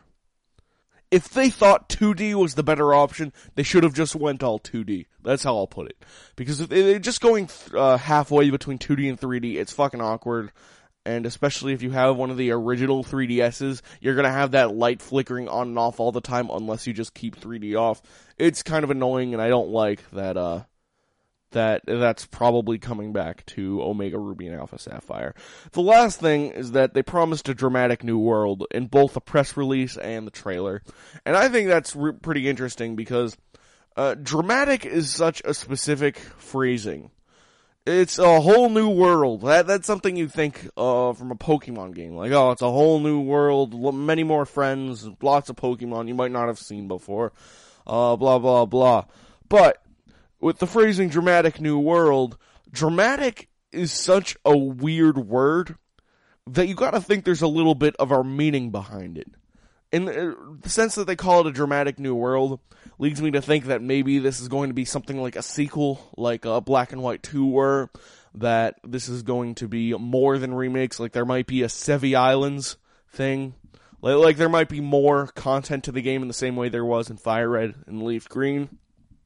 If they thought two D was the better option, they should have just went all two D. That's how I'll put it. Because if they're just going uh, halfway between two D and three D, it's fucking awkward. And especially if you have one of the original three D S's, you're gonna have that light flickering on and off all the time unless you just keep three D off. It's kind of annoying, and I don't like that, uh, that that's probably coming back to Omega Ruby and Alpha Sapphire. The last thing is that they promised a dramatic new world in both the press release and the trailer. And I think that's re- pretty interesting because uh, dramatic is such a specific phrasing. It's a whole new world. That That's something you think uh, from a Pokemon game. Like, oh, it's a whole new world, many more friends, lots of Pokemon you might not have seen before, uh, blah, blah, blah. But with the phrasing dramatic new world, dramatic is such a weird word that you gotta think there's a little bit of our meaning behind it. In the sense that they call it a dramatic new world leads me to think that maybe this is going to be something like a sequel, like uh, Black and White two were, that this is going to be more than remakes, like there might be a Sevi Islands thing. Like, like there might be more content to the game in the same way there was in Fire Red and Leaf Green.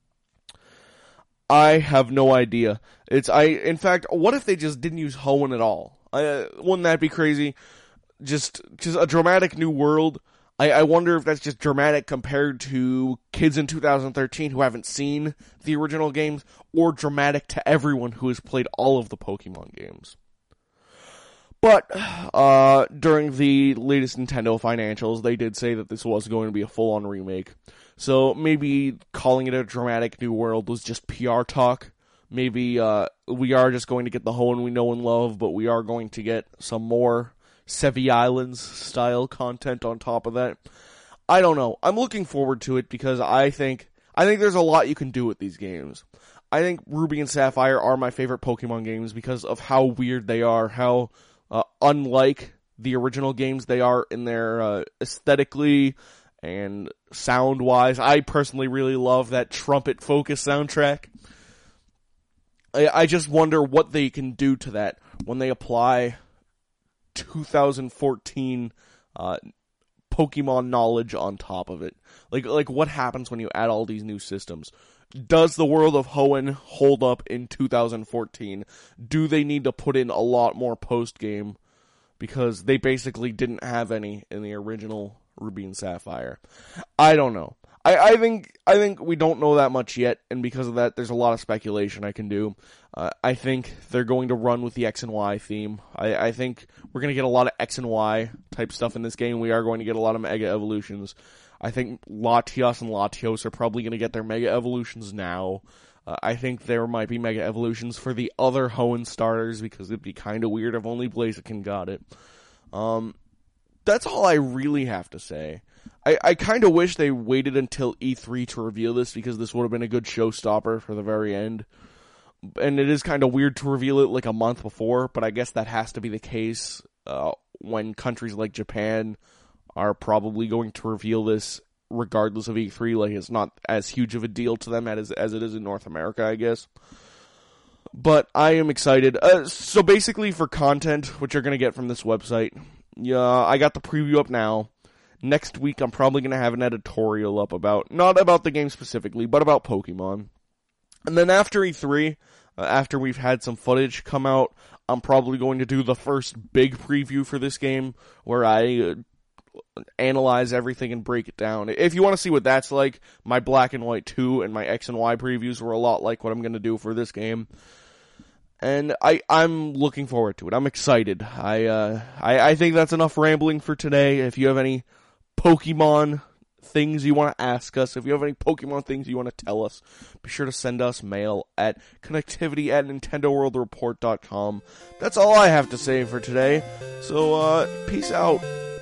I have no idea. It's I. In fact, what if they just didn't use Hoenn at all? Uh, wouldn't that be crazy? Just, just a dramatic new world. I, I wonder if that's just dramatic compared to kids in two thousand thirteen who haven't seen the original games, or dramatic to everyone who has played all of the Pokemon games. But uh, during the latest Nintendo financials, they did say that this was going to be a full-on remake. So maybe calling it a dramatic new world was just P R talk. Maybe uh, we are just going to get the Hoenn we know and love, but we are going to get some more Sevi Islands style content on top of that. I don't know. I'm looking forward to it because I think I think there's a lot you can do with these games. I think Ruby and Sapphire are my favorite Pokemon games because of how weird they are, how uh, unlike the original games they are in their uh, aesthetically and sound-wise. I personally really love that trumpet focus soundtrack. I, I just wonder what they can do to that when they apply two thousand fourteen uh, Pokemon knowledge on top of it. Like, like what happens when you add all these new systems? Does the world of Hoenn hold up in two thousand fourteen? Do they need to put in a lot more post-game? Because they basically didn't have any in the original Ruby and Sapphire. I don't know. I, I think I think we don't know that much yet, and because of that, there's a lot of speculation I can do. Uh, I think they're going to run with the X and Y theme. I, I think we're going to get a lot of X and Y type stuff in this game. We are going to get a lot of Mega Evolutions. I think Latios and Latios are probably going to get their Mega Evolutions now. Uh, I think there might be Mega Evolutions for the other Hoenn starters, because it'd be kind of weird if only Blaziken got it. Um, that's all I really have to say. I, I kind of wish they waited until E three to reveal this, because this would have been a good showstopper for the very end. And it is kind of weird to reveal it like a month before, but I guess that has to be the case uh, when countries like Japan are probably going to reveal this regardless of E three. Like, it's not as huge of a deal to them as, as it is in North America, I guess. But I am excited. Uh, so basically for content, which you're going to get from this website, yeah, I got the preview up now. Next week I'm probably going to have an editorial up about, not about the game specifically, but about Pokemon. And then after E three, uh, after we've had some footage come out, I'm probably going to do the first big preview for this game, where I uh, analyze everything and break it down. If you want to see what that's like, my Black and White two and my X and Y previews were a lot like what I'm going to do for this game. And I, I'm looking forward to it. I'm excited. I, uh, I, I think that's enough rambling for today. If you have any Pokemon things you want to ask us, if you have any Pokemon things you want to tell us, be sure to send us mail at connectivity at nintendo world report dot com. That's all I have to say for today. So, uh, peace out.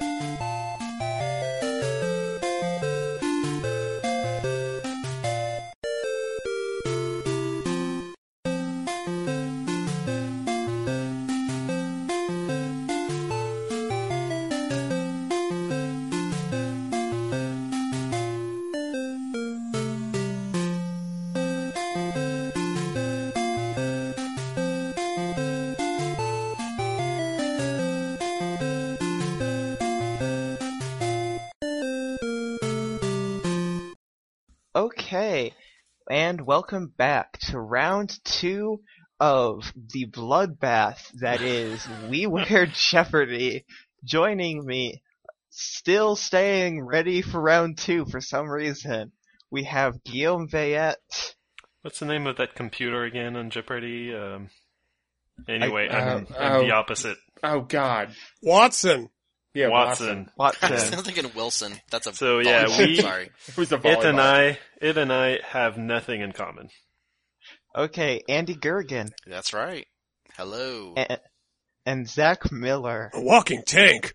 Okay, and welcome back to round two of the bloodbath that is We Wear Jeopardy. Joining me, still staying ready for round two for some reason, we have Guillaume Veillette. What's the name of that computer again on Jeopardy? Um, anyway, I- I'm, uh, I'm oh. the opposite. Oh God. Watson. Yeah, Watson. Watson. I'm thinking Wilson. That's a So, yeah, volleyball. we- Sorry. It was a It and volleyball. I, it and I have nothing in common. Okay, Andy Gergen. That's right. Hello. And, and Zach Miller. A walking tank.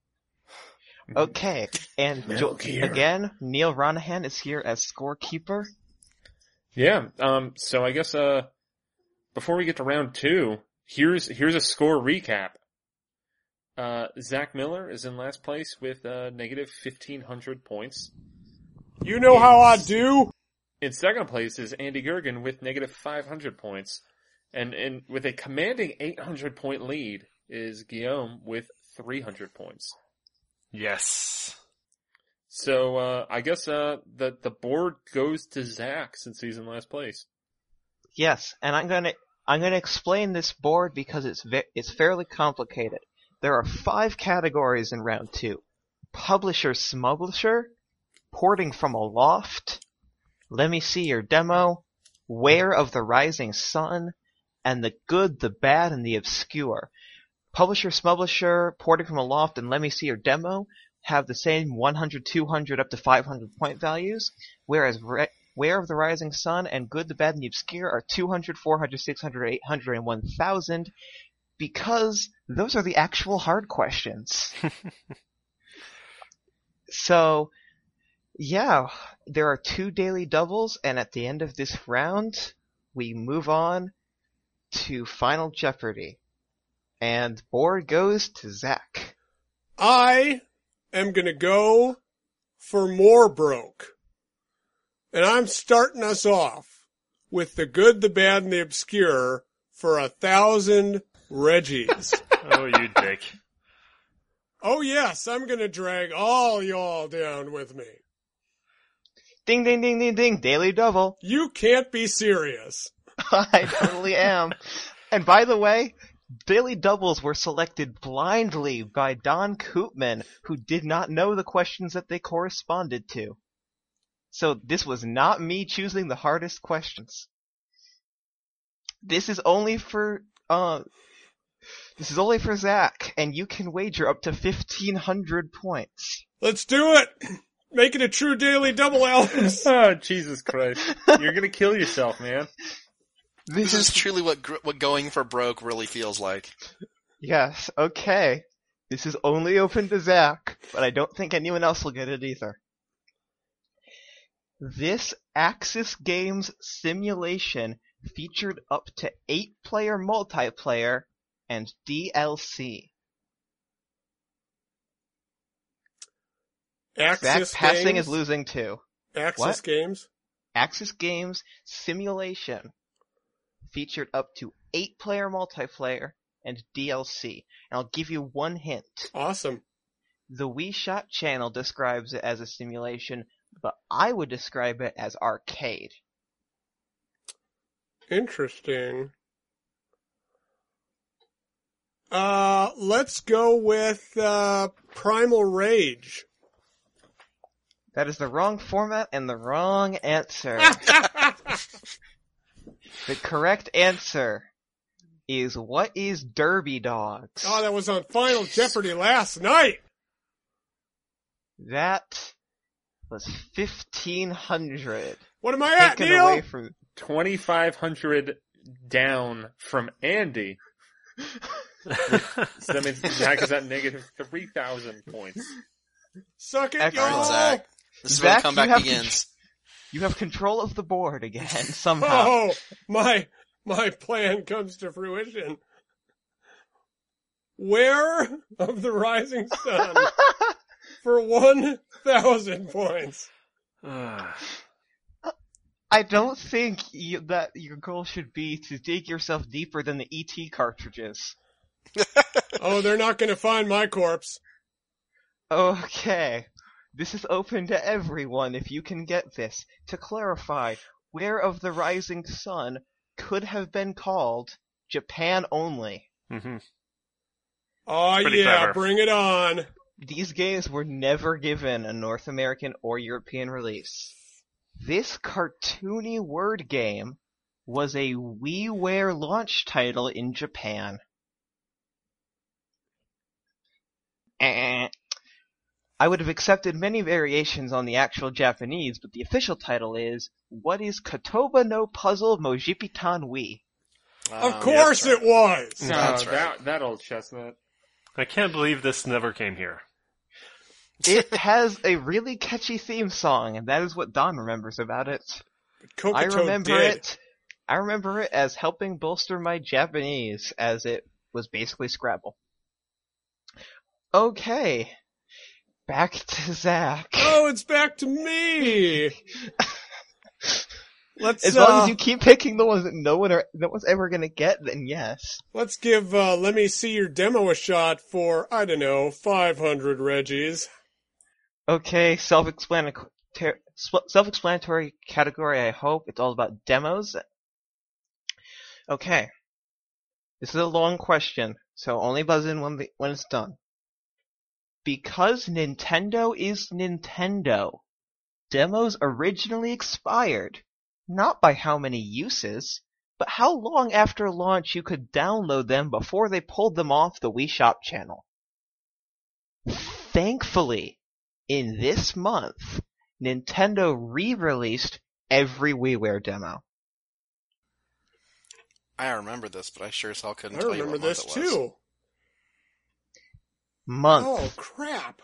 Okay, and Metal jo- Gear. again, Neil Ronahan is here as scorekeeper. Yeah. Um. So I guess uh, before we get to round two, here's here's a score recap. Uh, Zach Miller is in last place with uh, negative fifteen hundred points. You know how I do? In second place is Andy Gergen with negative five hundred points. And, and with a commanding eight hundred point lead is Guillaume with three hundred points. Yes. So, uh, I guess, uh, the, the board goes to Zach since he's in last place. Yes, and I'm gonna I'm gonna explain this board because it's ve- it's fairly complicated. There are five categories in round two: Publisher Smuggler, Porting from a Loft, Let Me See Your Demo, Where of the Rising Sun, and The Good, the Bad, and the Obscure. Publisher Smuggler, Porting from a Loft, and Let Me See Your Demo have the same one hundred, two hundred, up to five hundred point values, whereas Re- Where of the Rising Sun and Good, the Bad, and the Obscure are two hundred, four hundred, six hundred, eight hundred, and one thousand, because those are the actual hard questions. So, yeah, there are two daily doubles, and at the end of this round, we move on to Final Jeopardy. And board goes to Zach. I am gonna go for more broke. And I'm starting us off with the good, the bad, and the obscure for a thousand Reggies. Oh, you dick. Oh yes, I'm gonna drag all y'all down with me. Ding, ding, ding, ding, ding, daily double. You can't be serious. I totally am. And by the way, daily doubles were selected blindly by Don Koopman, who did not know the questions that they corresponded to. So this was not me choosing the hardest questions. This is only for, uh, this is only for Zach, and you can wager up to fifteen hundred points. Let's do it. Make it a true daily double, Alex. Oh, Jesus Christ. You're gonna kill yourself, man. This, This is truly what gr- what going for broke really feels like. Yes, okay. This is only open to Zach, but I don't think anyone else will get it either. This Axis Games simulation featured up to eight player multiplayer and D L C. Axis Zach passing Games? is losing too. Axis What? Games? Axis Games simulation featured up to eight player multiplayer and D L C. And I'll give you one hint. Awesome. The Wii Shot channel describes it as a simulation, but I would describe it as arcade. Interesting. Uh, let's go with, uh, Primal Rage. That is the wrong format and the wrong answer. The correct answer is what is Derby Dogs? Oh, that was on Final Jeopardy last night. That was fifteen hundred. What am I at, Taken Neil? away from twenty-five hundred down from Andy. So that means Zach is at negative three thousand points. Suck it, Excellent. y'all. Zach. This is Zach, where the you comeback have begins. You have control of the board again, somehow. Oh, my, my plan comes to fruition. Where of the Rising Sun for one thousand points? Ah. I don't think you, that your goal should be to dig yourself deeper than the E T cartridges. Oh, they're not gonna find my corpse. Okay. This is open to everyone if you can get this. To clarify, Where of the Rising Sun could have been called Japan only. Mm-hmm. Oh Pretty yeah, clever. bring it on. These games were never given a North American or European release. This cartoony word game was a WiiWare launch title in Japan. Eh. I would have accepted many variations on the actual Japanese, but the official title is, What is Kotoba no Puzzle Mojipitan Wii? Of Um, course yes, it was. No, That's right. that, that old chestnut. I can't believe this never came here. It has a really catchy theme song, and that is what Don remembers about it. Kokoto I remember did. it. I remember it as helping bolster my Japanese, as it was basically Scrabble. Okay, back to Zach. Oh, it's back to me. Let's As uh, long as you keep picking the ones that no one are, no one's ever gonna get, then yes. let's give uh, Let Me See Your Demo a shot for, I don't know, five hundred Reggies. Okay, self-explanatory, self-explanatory category. I hope it's all about demos. Okay, this is a long question, so only buzz in when the, when it's done. Because Nintendo is Nintendo, demos originally expired, not by how many uses, but how long after launch you could download them before they pulled them off the Wii Shop channel. Thankfully, in this month, Nintendo re-released every WiiWare demo. I remember this, but I sure as hell couldn't I tell you remember what month this it was. too. Month. Oh, crap.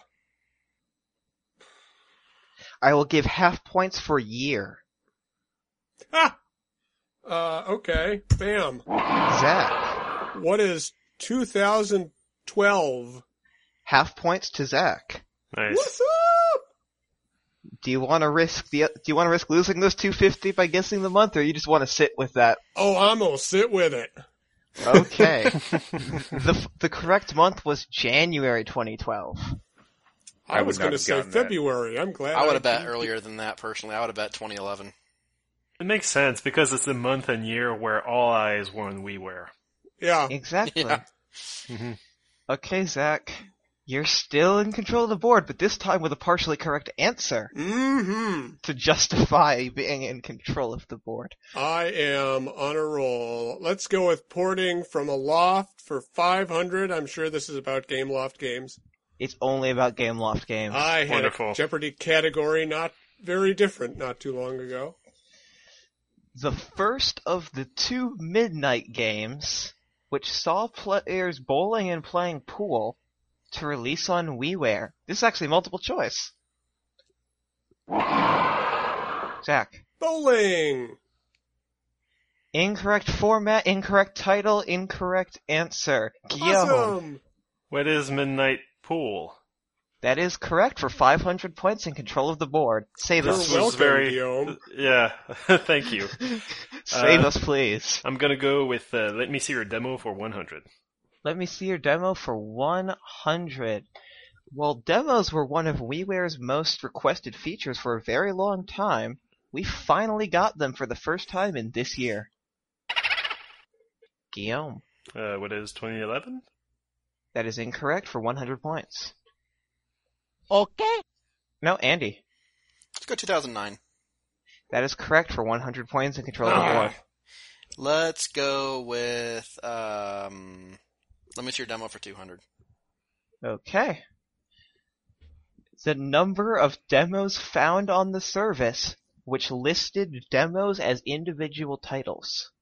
I will give half points for year. Ha! Uh, okay. Bam. Zach. What is two thousand twelve? Half points to Zach. Nice. What's up? Do you want to risk the? Do you want to risk losing those two hundred fifty by guessing the month, or you just want to sit with that? Oh, I'm gonna sit with it. Okay. the the correct month was January twenty twelve. I, I was would not gonna have say gotten that. February. I'm glad. I would have bet beat- earlier than that, personally. I would have bet twenty eleven. It makes sense because it's the month and year where all eyes were on WiiWare. Yeah. Exactly. Yeah. Mm-hmm. Okay, Zach. You're still in control of the board, but this time with a partially correct answer Mm-hmm. to justify being in control of the board. I am on a roll. Let's go with porting from a loft for five hundred. I'm sure this is about Game Loft games. It's only about Gameloft games. I had Wonderful. a Jeopardy category not very different not too long ago. The first of the two Midnight games, which saw players bowling and playing pool, to release on WiiWare. This is actually multiple choice. Zach. Bowling! Incorrect format, incorrect title, incorrect answer. Guillaume. Awesome! What is Midnight Pool? That is correct for five hundred points and control of the board. Save You're us. This was welcome, very- Guillaume. Yeah, thank you. Save Uh, us, please. I'm gonna go with, uh, let me see your demo for one hundred. Let me see your demo for one hundred. Well, demos were one of WiiWare's most requested features for a very long time. We finally got them for the first time in this year. Guillaume. Uh, what is twenty eleven? That is incorrect for one hundred points. Okay. No, Andy. Let's go two thousand nine. That is correct for one hundred points and control of the board. Let's go with, um, let me see your demo for two hundred. Okay. The number of demos found on the service, which listed demos as individual titles.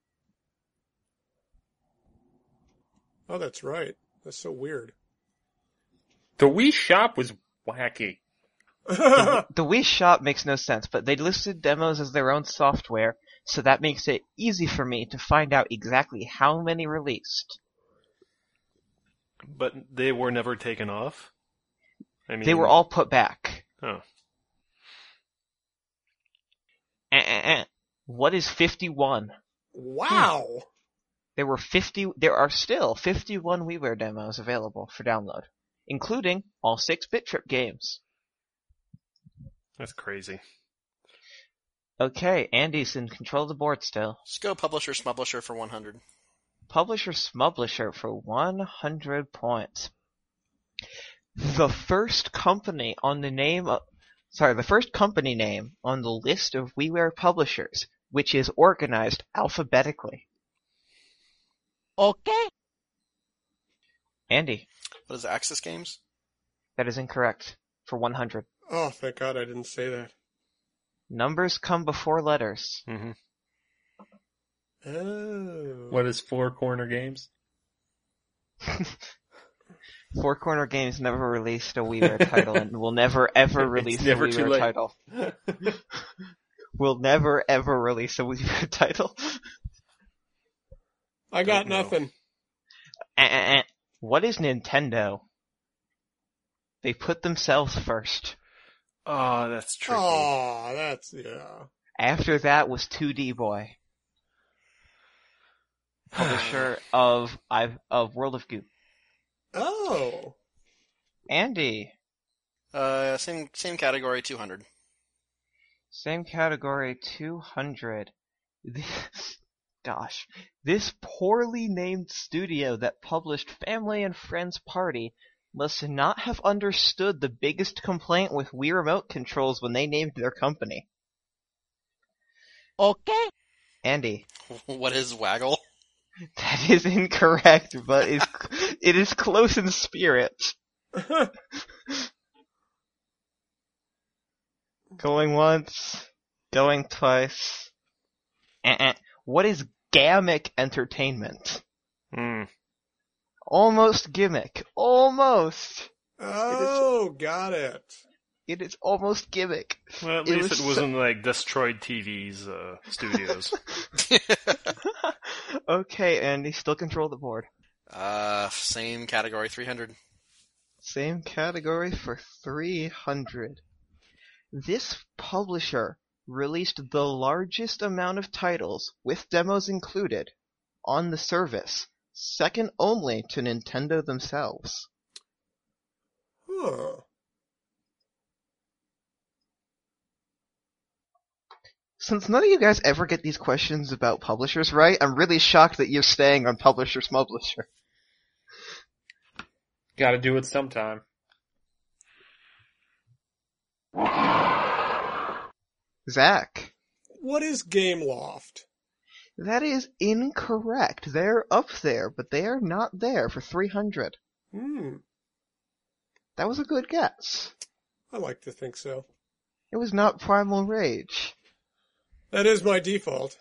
Oh, that's right. That's so weird. The Wii Shop was wacky. The, the Wii Shop makes no sense, but they listed demos as their own software, so that makes it easy for me to find out exactly how many released. But they were never taken off? I mean, They were all put back. Oh. Eh, eh, eh. What is fifty-one? Wow! There were fifty. There are still fifty-one WiiWare demos available for download, including all six Bit Trip games. That's crazy. Okay, Andy's in control of the board still. Let's go Publisher Smublisher for one hundred. Publisher Smublisher for one hundred points. The first company on the name of, sorry, the first company name on the list of WiiWare publishers, which is organized alphabetically. Okay. Andy, What is Axis Games? that is incorrect for one hundred. Oh, thank God I didn't say that. Numbers come before letters. hmm Oh. What is Four Corner Games? Four Corner Games never released a WiiWare title and will never ever It's release never a too WiiWare late. title. Will never ever release a WiiWare title. I got Don't know. nothing. Eh, eh, eh. What is Nintendo? They put themselves first. Oh, that's tricky. Oh, that's, yeah. After that was two D Boy, publisher of I of World of Goo. Oh. Andy, Uh, same, same category, two hundred. same category, two hundred. Gosh, this poorly named studio that published Family and Friends Party must not have understood the biggest complaint with Wii Remote controls when they named their company. Okay. Andy, What is Waggle? that is incorrect, but is it is close in spirit. Going once, going twice. Uh-uh. What is Gamic Entertainment? Hmm. Almost gimmick. Almost. Oh, got it. It is almost gimmick. Well, at It least was it wasn't like Destroyed T V's uh, studios. Okay, Andy, still control the board. Uh, same category, three hundred. Same category for three hundred. This publisher released the largest amount of titles, with demos included, on the service, second only to Nintendo themselves. Huh. Since none of you guys ever get these questions about publishers right, I'm really shocked that you're staying on Publisher Smublisher. Gotta do it sometime. Zach, What is Gameloft? that is incorrect. They're up there, but they are not there for three hundred. Hmm. That was a good guess. I like to think so. It was not Primal Rage. That is my default.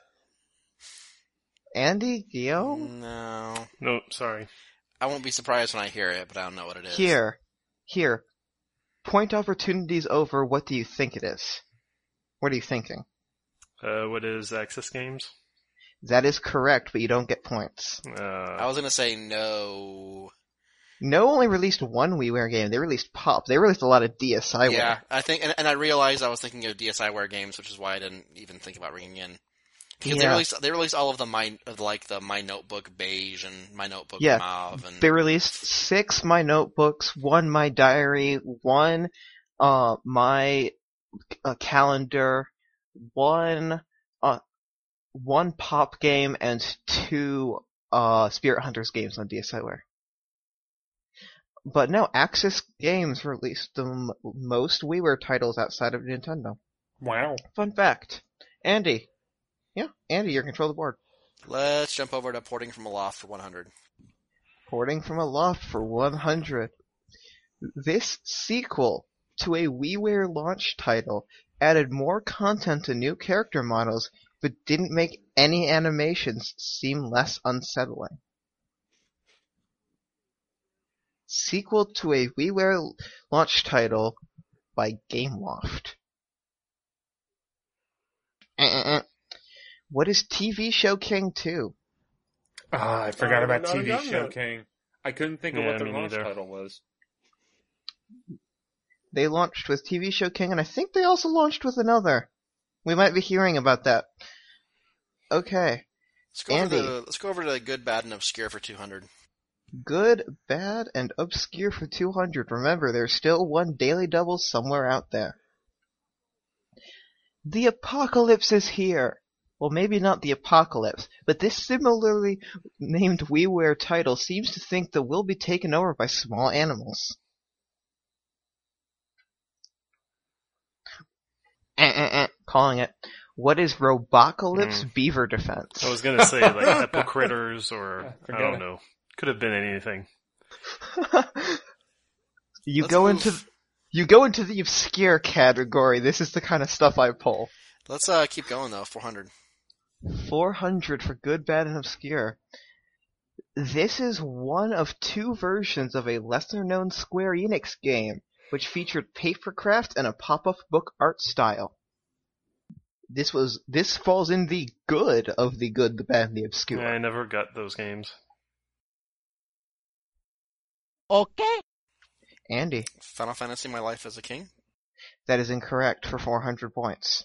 Andy, Gio? No. No, sorry. I won't be surprised when I hear it, but I don't know what it is. Here. Here. Point opportunities over. What do you think it is? What are you thinking? Uh, what is Access Games? That is correct, but you don't get points. Uh, I was gonna say no. No only released one WiiWare game. They released Pop. They released a lot of D S I. Yeah, I think, and, and I realized I was thinking of DSiWare games, which is why I didn't even think about ringing in. Because Yeah. they released, they released all of the my, of like the My Notebook Beige and My Notebook Yeah. Mauve, and They released six My Notebooks, one My Diary, one uh My uh, Calendar, one uh one Pop game, and two uh Spirit Hunters games on DSiWare. But no, Axis Games released the m- most WiiWare titles outside of Nintendo. Wow. Fun fact. Andy. Yeah, Andy, you're control the board. let's jump over to Porting from Aloft for one hundred. Porting from Aloft for one hundred. This sequel to a WiiWare launch title added more content and new character models, but didn't make any animations seem less unsettling. Sequel to a WiiWare launch title by Gameloft. Uh-uh-uh. What is T V Show King two? Ah, I forgot I about would not T have V gotten Show that. King. I couldn't think of Yeah, what their me launch neither. title was. They launched with T V Show King, and I think they also launched with another. We might be hearing about that. Okay. Let's go over Andy. to let's go over to Good, Bad, and Obscure for two hundred. Good, bad, and obscure for two hundred. Remember, there's still one daily double somewhere out there. The apocalypse is here. Well, maybe not the apocalypse, but this similarly named WiiWare title seems to think that we'll be taken over by small animals. Eh, eh, eh, calling it. What is Robocalypse Hmm. Beaver Defense? I was gonna say like Apple Critters or I Forget don't it. know. Could have been anything. you Let's go move- into you go into the obscure category. This is the kind of stuff I pull. Let's uh keep going though. four hundred. four hundred for good, bad, and obscure. This is one of two versions of a lesser-known Square Enix game, which featured papercraft and a pop-up book art style. This was this falls in the good of the good, the bad, and the obscure. I never got those games. Okay. Andy, Final Fantasy: My Life as a King. that is incorrect for four hundred points.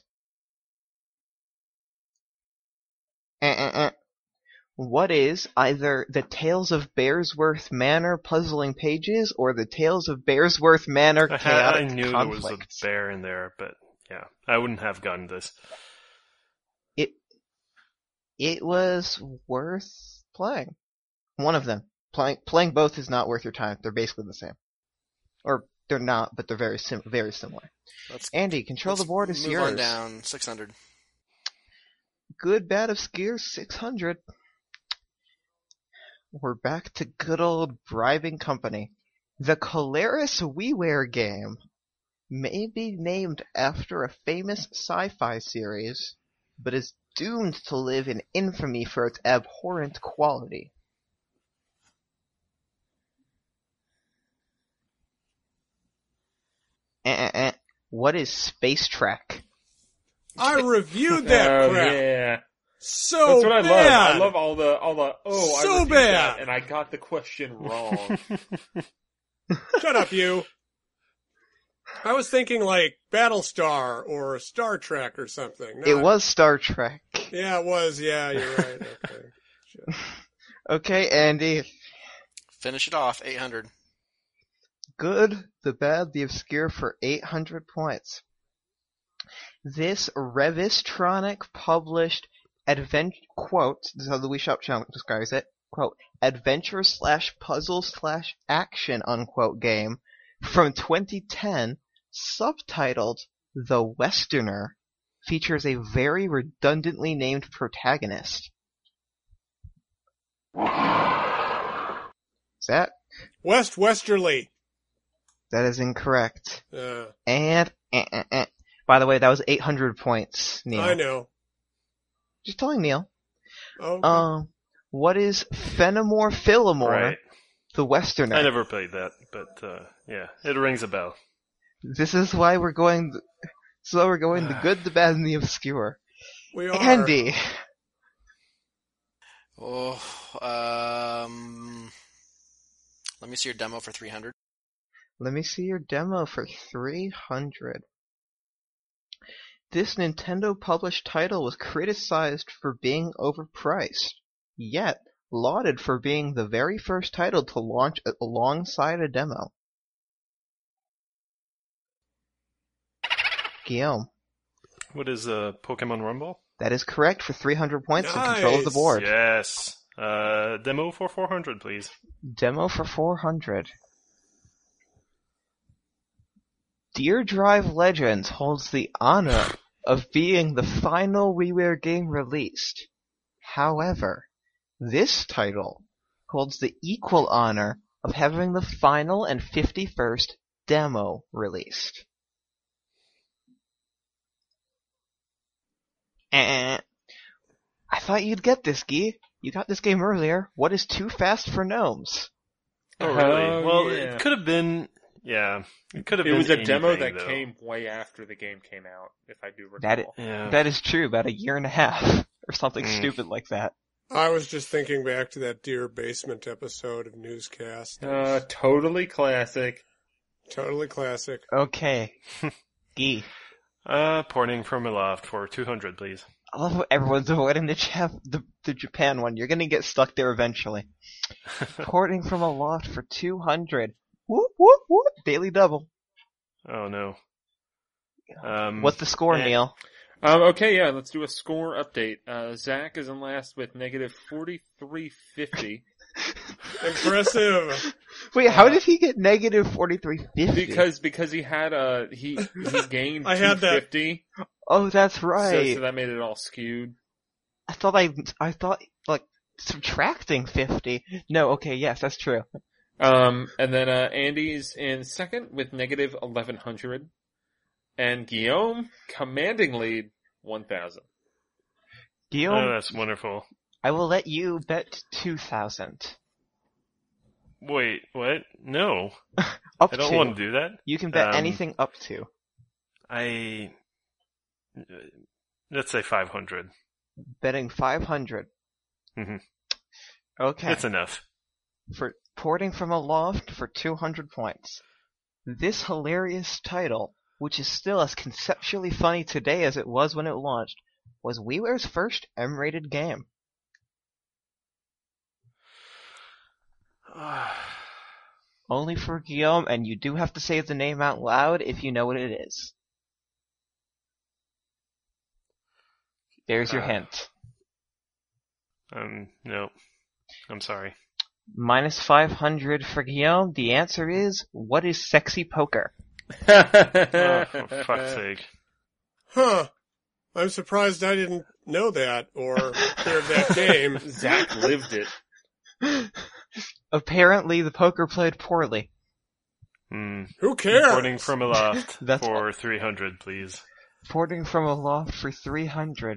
Eh, eh, eh. What is either the Tales of Bearsworth Manor Puzzling Pages or the Tales of Bearsworth Manor I, had, I Chaotic knew Conflict? there was a bear in there, but yeah, I wouldn't have gotten this. It it was worth playing. One of them. Playing playing both is not worth your time. They're basically the same. Or they're not, but they're very sim- very similar. Let's Andy, control let's the board is move yours. on down. six hundred. Good, bad, obscure, six hundred. We're back to good old bribing company. The Colaris WiiWare game may be named after a famous sci-fi series, but is doomed to live in infamy for its abhorrent quality. Eh, eh, eh. What is Space Track? I reviewed that oh, crap. yeah. So That's what I love. bad. I love all the, all the, oh, So I reviewed bad. that, and I got the question wrong. Shut up, you. I was thinking like Battlestar or Star Trek or something. It not- was Star Trek. Yeah, it was. Yeah, you're right. Okay. Shit. Okay, Andy. Finish it off. eight hundred. Good, the bad, the obscure for eight hundred points. This Revistronic published advent quote, this is how the Wii Shop channel describes it, quote, adventure slash puzzle slash action unquote game from twenty ten, subtitled The Westerner, features a very redundantly named protagonist. Zach? West Westerly. That is incorrect. Uh, And, eh, eh, eh. By the way, that was eight hundred points, Neil. I know. Just telling Neil. Okay. Um, what is Fenimore Phillimore, Right. the Westerner? I never played that, but uh, yeah, it rings a bell. This is why we're going, so we're going the good, the bad, and the obscure. we are. Andy. Oh, um, let me see your demo for three hundred. Let me see your demo for three hundred. This Nintendo-published title was criticized for being overpriced, yet lauded for being the very first title to launch alongside a demo. Guillaume. What is uh, Pokemon Rumble? That is correct for three hundred points and control of the Nice. board. Yes. Uh, demo for four hundred, please. Demo for four hundred. Deer Drive Legends holds the honor of being the final WiiWare game released. However, this title holds the equal honor of having the final and fifty-first demo released. Eh. I thought you'd get this, Guy. You got this game earlier. What is Too Fast for Gnomes? Oh, really? Oh, well, yeah. it could have been. Yeah, it could have It been. was a demo anything, that though. came way after the game came out, if I do recall. That i- Yeah. That is true, about a year and a half, or something Mm. stupid like that. I was just thinking back to that Dear Basement episode of Newscast. Uh, totally classic. Totally classic. Okay. Guy. Uh, porting from Aloft for two hundred, please. I love how everyone's avoiding the, Jap- the, the Japan one. You're gonna get stuck there eventually. Porting from Aloft for two hundred. Whoop, whoop, whoop. Daily double. Oh no. Um, What's the score, eh. Neil? Um, okay, yeah, let's do a score update. Uh, Zach is in last with negative forty-three fifty. Impressive. Wait, how uh, did he get negative forty-three fifty? Because, because he had, uh, he, he gained I had that- two fifty. Oh, that's So, right. so that made it all skewed. I thought I, I thought, like, subtracting fifty. No, okay, yes, that's true. Um, and then, uh, Andy's in second with negative eleven hundred. And Guillaume, commanding lead, one thousand. Guillaume, Oh, that's wonderful. I will let you bet two thousand. Wait, what? No, Up I don't to. want to do that. You can bet Um, anything up to. I let's say five hundred. Betting five hundred. Mhm. Okay. It's enough. For porting from Aloft for two hundred points. This hilarious title, which is still as conceptually funny today as it was when it launched, was WiiWare's first M-rated game. Only for Guillaume, and you do have to say the name out loud if you know what it is. There's your Uh. hint. um, no, I'm sorry. Minus five hundred for Guillaume. The answer is, what is sexy poker? Oh, for fuck's sake. Huh. I'm surprised I didn't know that or hear of that game. Zach lived it. Apparently, the poker played poorly. Hmm. Who cares? Porting from Aloft That's for three hundred, please. Porting from Aloft for three hundred.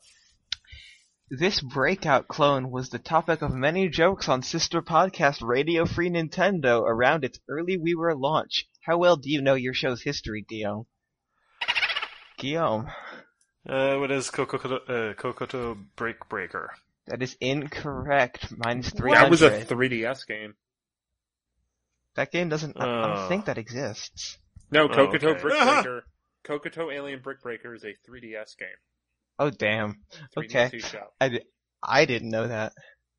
This breakout clone was the topic of many jokes on sister podcast Radio Free Nintendo around its early WiiWare launch. How well do you know your show's history, Guillaume? Guillaume. Uh, what is Kokoto, uh, Kokoto Break Breaker? That is incorrect. Minus three hundred. That was a three D S game. That game doesn't... I, I don't Oh. think that exists. No, Oh, Kokoto okay. Brick Breaker. Kokoto Alien Brick Breaker is a three D S game. Oh, damn. three D Okay. shop. I, di- I didn't know that.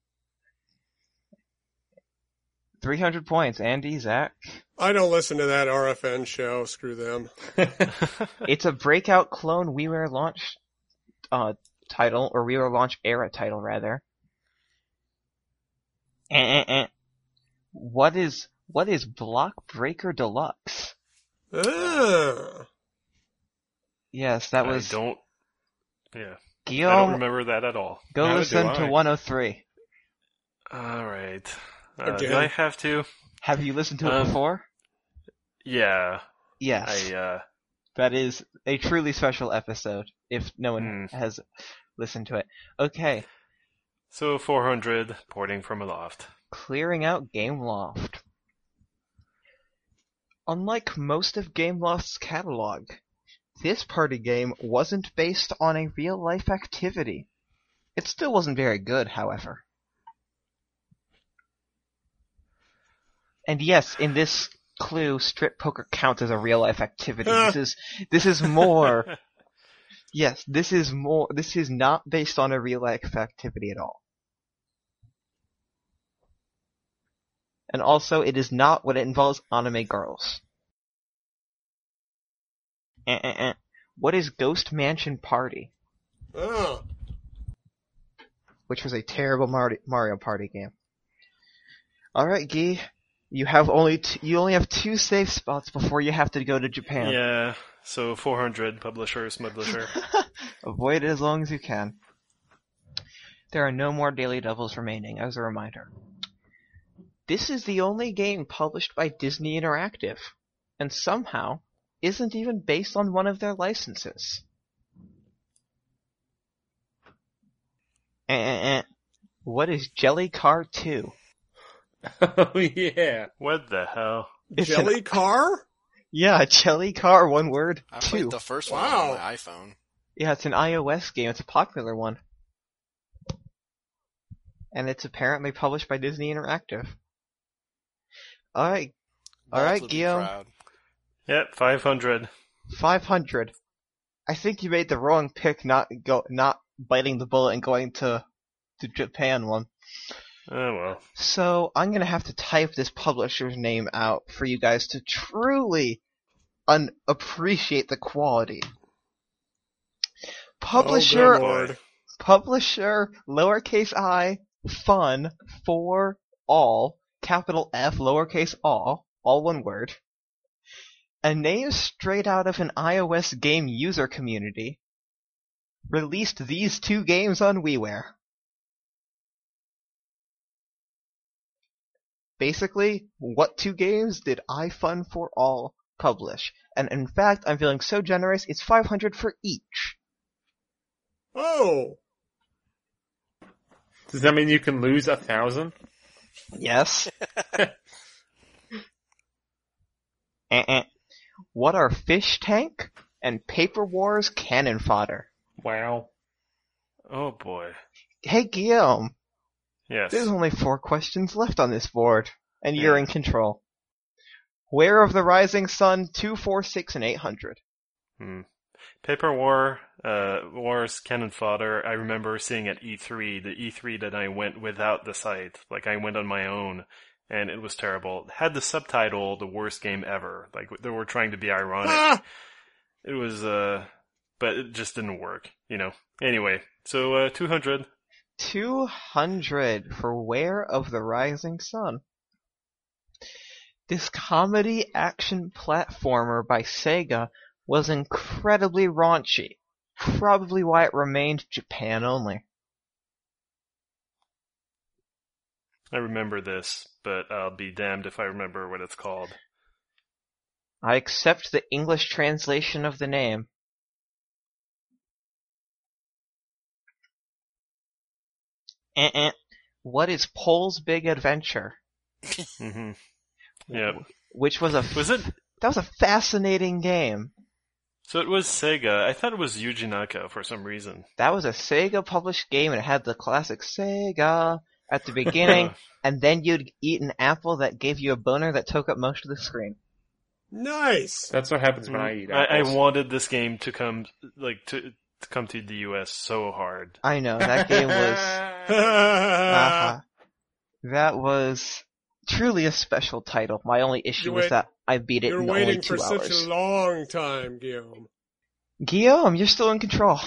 three hundred points. Andy, Zach. I don't listen to that R F N show. Screw them. It's a breakout clone WiiWare launch uh, title, or WiiWare launch era title, rather. Eh, eh, eh. What is what is Block Breaker Deluxe? Ah. Yes, that was I don't. Yeah, I don't Guillaume. remember that at all. Go Neither listen do to I. one oh three. All right. Uh, Again. do I have to? Have you listened to it Um, before? Yeah. Yes. I, uh, That is a truly special episode, if no one Hmm. has listened to it. Okay, so four hundred, porting from Aloft. clearing out Gameloft. Unlike most of Gameloft's catalog, this party game wasn't based on a real-life activity. It still wasn't very good, however. And yes, in this clue, strip poker counts as a real-life activity. This is this is more. Yes, this is more. This is not based on a real-life activity at all. And also, it is not when it involves anime girls. Eh, eh, eh. What is Ghost Mansion Party? Oh. Which was a terrible Mar- Mario Party game. Alright, Guy. You have only t- you only have two safe spots before you have to go to Japan. Yeah, so four hundred, publisher, Smudlisher. Avoid it as long as you can. There are no more Daily Doubles remaining, as a reminder. This is the only game published by Disney Interactive, and somehow isn't even based on one of their licenses. Eh, eh, eh. What is Jelly Car two? Oh yeah. What the hell? It's Jelly an- car? Yeah, Jelly Car, one word, I two. played the first one Wow. on my iPhone. Yeah, it's an iOS game. It's a popular one. And it's apparently published by Disney Interactive. Alright, Walt Alright, would be Guillaume. proud. Yep, five hundred. five hundred. I think you made the wrong pick not go not biting the bullet and going to the Japan one. Oh well. So I'm gonna have to type this publisher's name out for you guys to truly un- appreciate the quality. Publisher, Oh, good Lord. publisher, lowercase I, fun, for all, capital F, lowercase all, all one word. A name straight out of an iOS game user community. Released these two games on WiiWare. Basically, what two games did iFun for All publish? And in fact, I'm feeling so generous, it's five hundred for each. Oh. Does that mean you can lose a thousand? Yes. uh-uh. What are Fish Tank and Paper Wars cannon fodder? Wow. Oh boy. Hey, Guillaume. Yes. There's only four questions left on this board, and you're Yeah. in control. Where of the Rising Sun, two, four, six, and eight hundred? Hmm. Paper War, uh, Wars, Cannon Fodder, I remember seeing at E three, the E three that I went without the site. Like, I went on my own, and it was terrible. It had the subtitle, the worst game ever. Like, they were trying to be ironic. Ah! It was, uh, but it just didn't work, you know. Anyway, so, uh, two hundred. two hundred for Where of the Rising Sun. This comedy action platformer by Sega was incredibly raunchy, probably why it remained Japan only. I remember this, but I'll be damned if I remember what it's called. I accept the English translation of the name. Eh-eh. What is Pole's Big Adventure? Mm-hmm. Yep. Which was a Was it? that was a fascinating game. So it was Sega. I thought it was Yuji Naka for some reason. That was a Sega published game, and it had the classic Sega at the beginning, and then you'd eat an apple that gave you a boner that took up most of the screen. Nice. That's what happens when I eat I, I apples. wanted this game to come, like, to, to come to the U S so hard. I know, that game was, uh-huh. That was truly a special title. My only issue You was wait- that I beat it You're in only waiting two for hours. such a long time, Guillaume. Guillaume, you're still in control.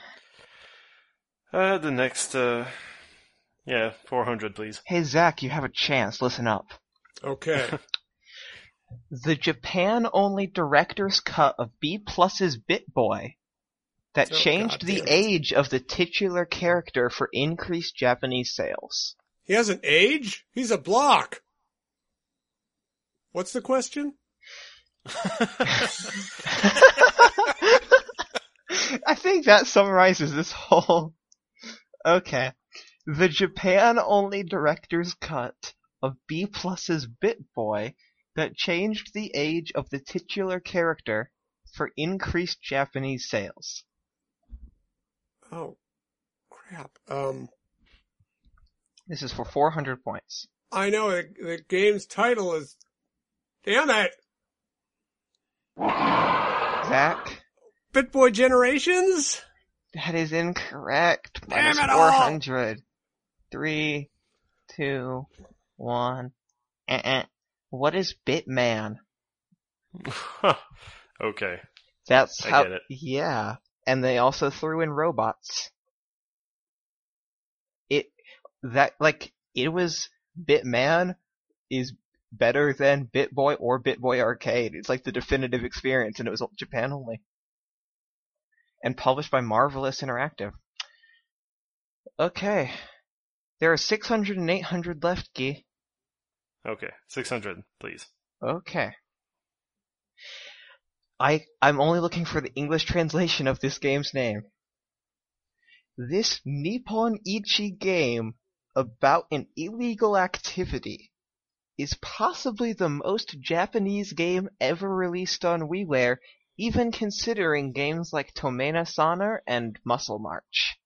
Uh, the next, uh, yeah, four hundred, please. Hey Zach, you have a chance, listen up. Okay. The Japan-only director's cut of B Plus's Bit-Boy that Oh, changed God the damn it. age of the titular character for increased Japanese sales. He has an age? He's a block. What's the question? I think that summarizes this whole... Okay. The Japan-only director's cut of B Plus's Bit-Boy that changed the age of the titular character for increased Japanese sales. Oh, crap. Um, This is for four hundred points. I know the, the game's title is... Damn it! Zach? BitBoy Generations? That is incorrect. Damn Minus it all! four hundred. Three, two, one. Uh-uh. What is Bitman? Okay. That's I how. get it. Yeah, and they also threw in robots. It that like it was Bitman is better than BitBoy or BitBoy Arcade. It's like the definitive experience, and it was Japan only, and published by Marvelous Interactive. Okay, there are six hundred and eight hundred left, Guy. Okay. six hundred, please. Okay. I, I'm only looking for the English translation of this game's name. This Nippon Ichi game about an illegal activity is possibly the most Japanese game ever released on WiiWare, even considering games like Tomena Sana and Muscle March.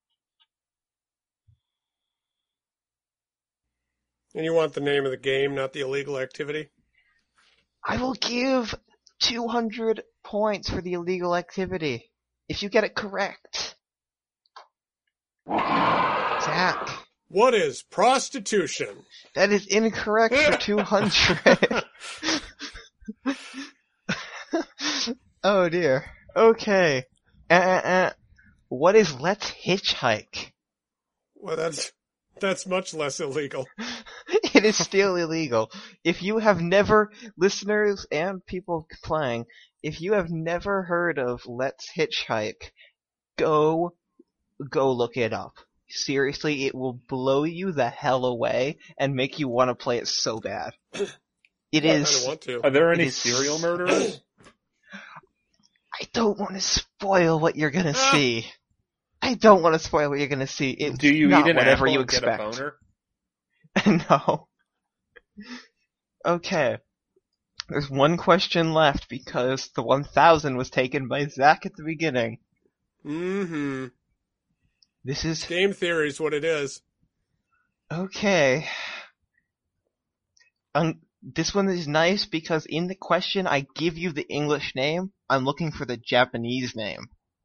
And you want the name of the game, not the illegal activity? I will give two hundred points for the illegal activity, if you get it correct. Zach. What is prostitution? That is incorrect for two hundred. Oh dear. Okay. Uh, uh, uh. What is Let's Hitchhike? Well, that's that's much less illegal. It is still illegal. If you have never, listeners and people playing, if you have never heard of Let's Hitchhike, go, go look it up. Seriously, it will blow you the hell away and make you want to play it so bad. It I is. kinda want to. Are there It any is- serial murderers? I don't want to spoil what you're gonna Ah. see. I don't want to spoil what you're gonna see. It's Do you not eat an whatever apple you and get a expect. boner? No. Okay. There's one question left because the one thousand was taken by Zach at the beginning. Mm-hmm. This is Game theory is what it is. okay. Um, this one is nice because in the question I give you the English name, I'm looking for the Japanese name.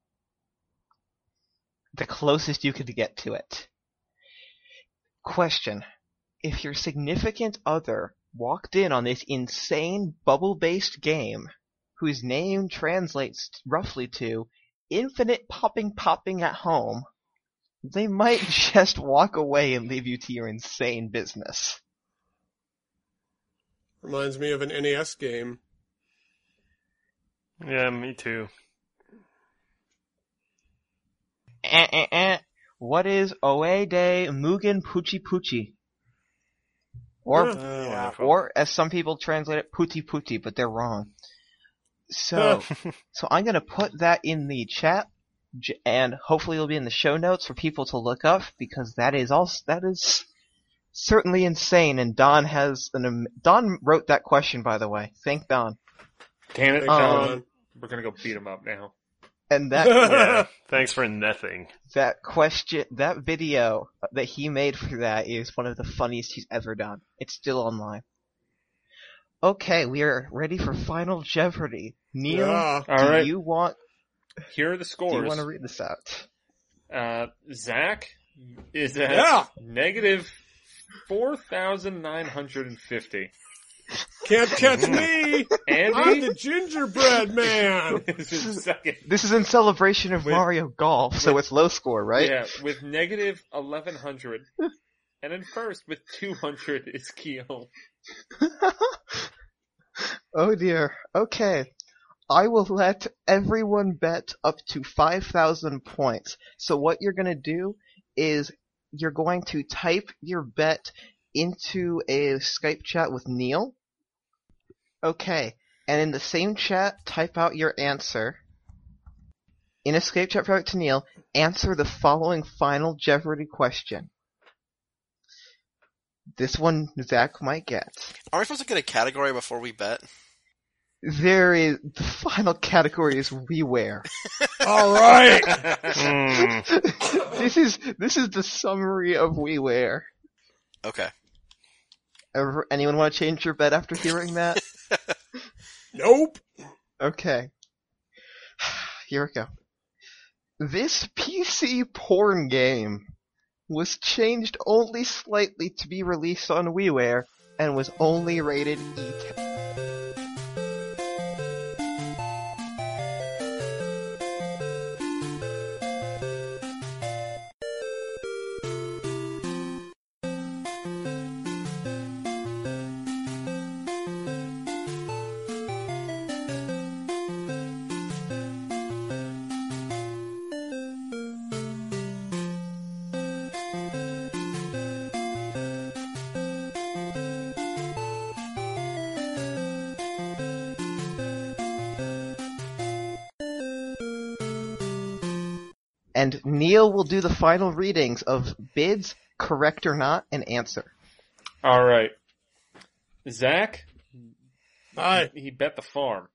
The closest you could get to it. Question. If your significant other walked in on this insane bubble-based game, whose name translates roughly to infinite popping popping at home, they might just walk away and leave you to your insane business. Reminds me of an N E S game. Yeah, me too. Eh, eh, eh. What is Oe de Mugen Puchi Puchi? Or, Huh. Uh, wonderful. or as some people translate it, Puti Puti, but they're wrong. So, so I'm gonna put that in the chat, j- and hopefully it'll be in the show notes for people to look up, because that is also, that is certainly insane, and Don has an, am- Don wrote that question, by the way. Thank Don. Damn it, Thank Don. God. We're gonna go beat him up now. And that, Yeah, thanks for nothing. that question, that video that he made for that is one of the funniest he's ever done. It's still online. Okay, we are ready for Final Jeopardy. Neil, Yeah. All do right, you want, here are the do you scores. want to read this out? Uh, Zach is at Yeah. negative four thousand nine hundred and fifty. Can't catch me! I'm Andy the gingerbread man! is in second. This is in celebration of With- Mario Golf, so with- it's low score, right? Yeah, with negative eleven hundred. And in first with two hundred is Keo. Oh dear. Okay. I will let everyone bet up to five thousand points. So what you're gonna do is you're going to type your bet into a Skype chat with Neil. Okay. And in the same chat, type out your answer. In Escape Chat Private to Neil, answer the following final Jeopardy question. This one Zach might get. Are we supposed to get a category before we bet? There is, the final category is WiiWare. All right. Mm. This is, this is the summary of WiiWare. Okay. Ever, anyone want to change your bet after hearing that? Nope. Okay. Here we go. This P C porn game was changed only slightly to be released on WiiWare and was only rated E ten. And Neil will do the final readings of bids, correct or not, and answer. All right. Zach, Hi. he bet the farm.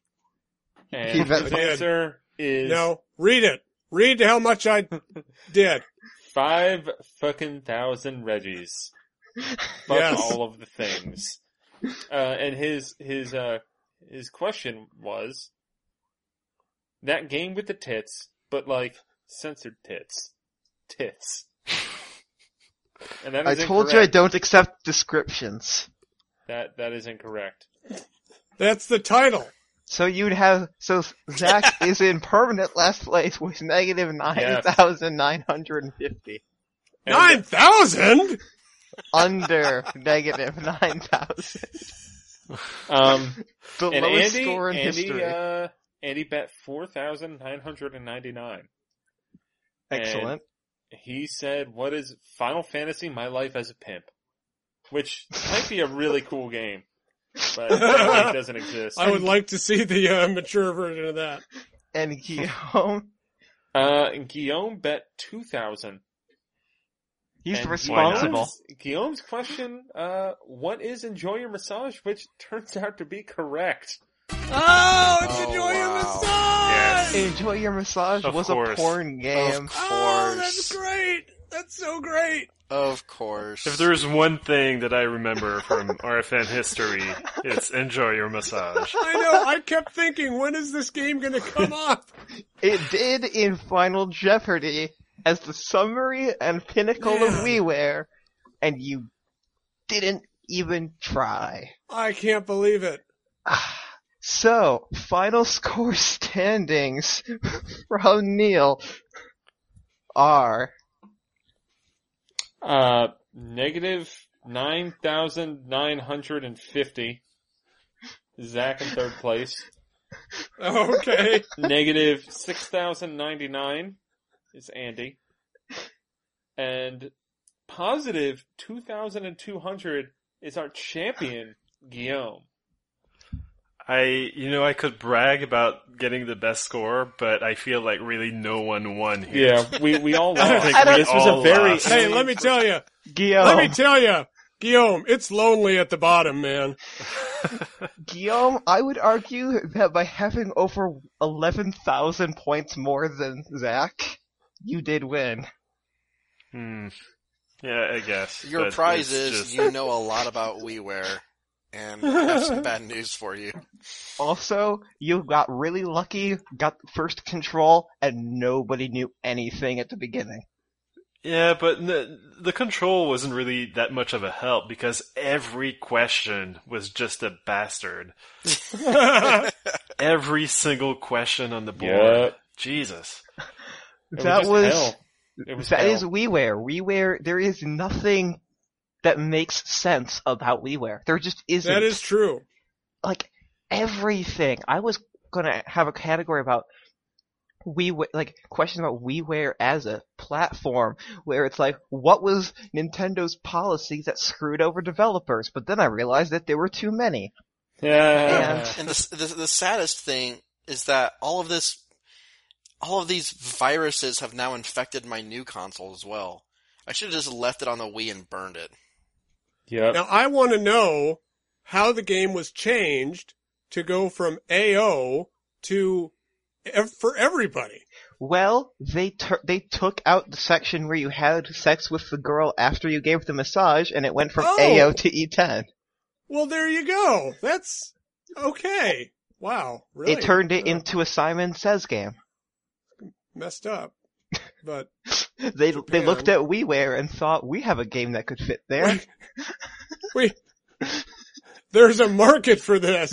And He bet his the farm. answer is No, read it. Read how much I did. five fucking thousand Reggies. Fuck Yes. all of the things. Uh, and his his uh his question was that game with the tits, but like censored tits, tits. And that I is told you I incorrect. don't accept descriptions. That that is incorrect. That's the title. So you'd have, so Zach is in permanent last place with negative nine thousand nine hundred fifty. And Nine thousand? Under negative nine thousand. Um, The and lowest Andy, score in Andy, history. uh, Andy bet four thousand nine hundred and ninety nine. Excellent. He said, "What is Final Fantasy? My Life as a Pimp," which might be a really cool game, but it doesn't exist. I would like to see the uh, mature version of that. And Guillaume, Uh, and Guillaume bet two thousand. he's And responsible. Guillaume's, Guillaume's question, uh, what is Enjoy Your Massage? Which turns out to be correct. Oh, it's Oh, Enjoy Your wow. Massage! Enjoy Your Massage Of was course. a porn game. Of Oh, that's course. great! That's so great! Of course. If there's one thing that I remember from R F N history, it's enjoy your massage. I know, I kept thinking, when is this game gonna come up? It did in Final Jeopardy as the summary and pinnacle of Yeah. WiiWare, and you didn't even try. I can't believe it. So, final score standings from Neil are Uh, negative nine thousand nine hundred and fifty. Zach in third place. Okay. Negative six thousand ninety-nine is Andy. And positive two thousand two hundred is our champion, Guillaume. I, you know, I could brag about getting the best score, but I feel like really no one won here. Yeah, we, we all I lost. think I don't- we This was a all very... lost. Hey, let me tell you. Guillaume. Let me tell you. Guillaume, it's lonely at the bottom, man. Guillaume, I would argue that by having over eleven thousand points more than Zach, you did win. Hmm. Yeah, I guess. Your but prize it's is just- you know a lot about WiiWare, and I have some bad news for you. Also, you got really lucky, got the first control, and nobody knew anything at the beginning. Yeah, but the, the control wasn't really that much of a help because every question was just a bastard. Every single question on the board. Yeah. Jesus. It that just was, hell. It was that hell. is WiiWare. WiiWare, there is nothing that makes sense about WiiWare. There just isn't. That is true. Like, everything. I was gonna have a category about WiiWare, like, questions about WiiWare as a platform, where it's like, what was Nintendo's policy that screwed over developers? But then I realized that there were too many. Yeah. And- And the, the the saddest thing is that all of this, all of these viruses have now infected my new console as well. I should have just left it on the Wii and burned it. Yep. Now, I want to know how the game was changed to go from A O to ev- for everybody. Well, they tur they took out the section where you had sex with the girl after you gave the massage, and it went from Oh. A O to E ten. Well, there you go. That's okay. Wow, really? It turned it Uh, into a Simon Says game. messed up. But They they Japan. looked at WiiWare and thought, we have a game that could fit there. we there's a market for this.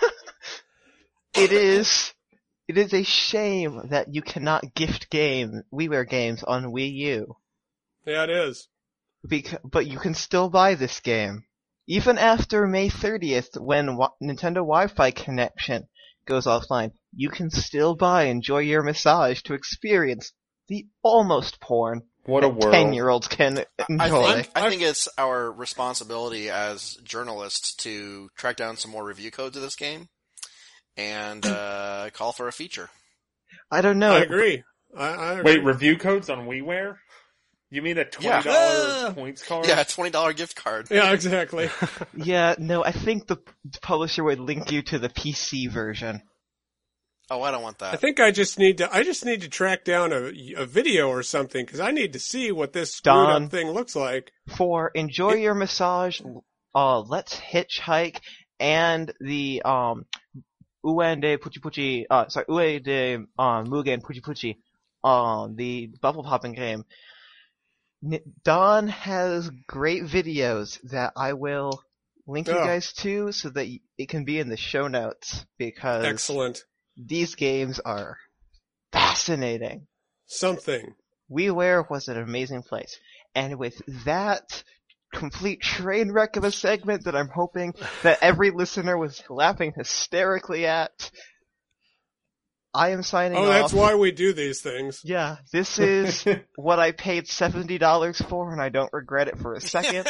It is it is a shame that you cannot gift game WiiWare games on Wii U. Yeah, it is. Bec- but you can still buy this game. Even after May thirtieth, when Wi- Nintendo Wi-Fi connection goes offline, you can still buy Enjoy Your Massage to experience the almost porn What a that world. ten-year-olds can enjoy. I think I think it's our responsibility as journalists to track down some more review codes of this game and uh, call for a feature. I don't know. I agree. I, I agree. Wait, review codes on WiiWare? You mean a twenty dollars Yeah. points card? Yeah, a twenty dollar gift card. Yeah, exactly. Yeah, no, I think the publisher would link you to the P C version. Oh, I don't want I that. think I just need to. I just need to track down a, a video or something because I need to see what this screwed Don. up thing looks like. For Enjoy It- Your Massage, uh, Let's Hitchhike, and the, um, Uen de Puchi Puchi, uh, sorry, Ue de, um, Mugen Puchi Puchi, um, the bubble popping game. N- Don has great videos that I will link you Oh. guys to so that y- it can be in the show notes because Excellent. these games are fascinating. Something. WiiWare was an amazing place. And with that complete train wreck of a segment that I'm hoping that every listener was laughing hysterically at, I am signing Oh, off. that's why we do these things. Yeah, this is what I paid seventy dollars for, and I don't regret it for a second.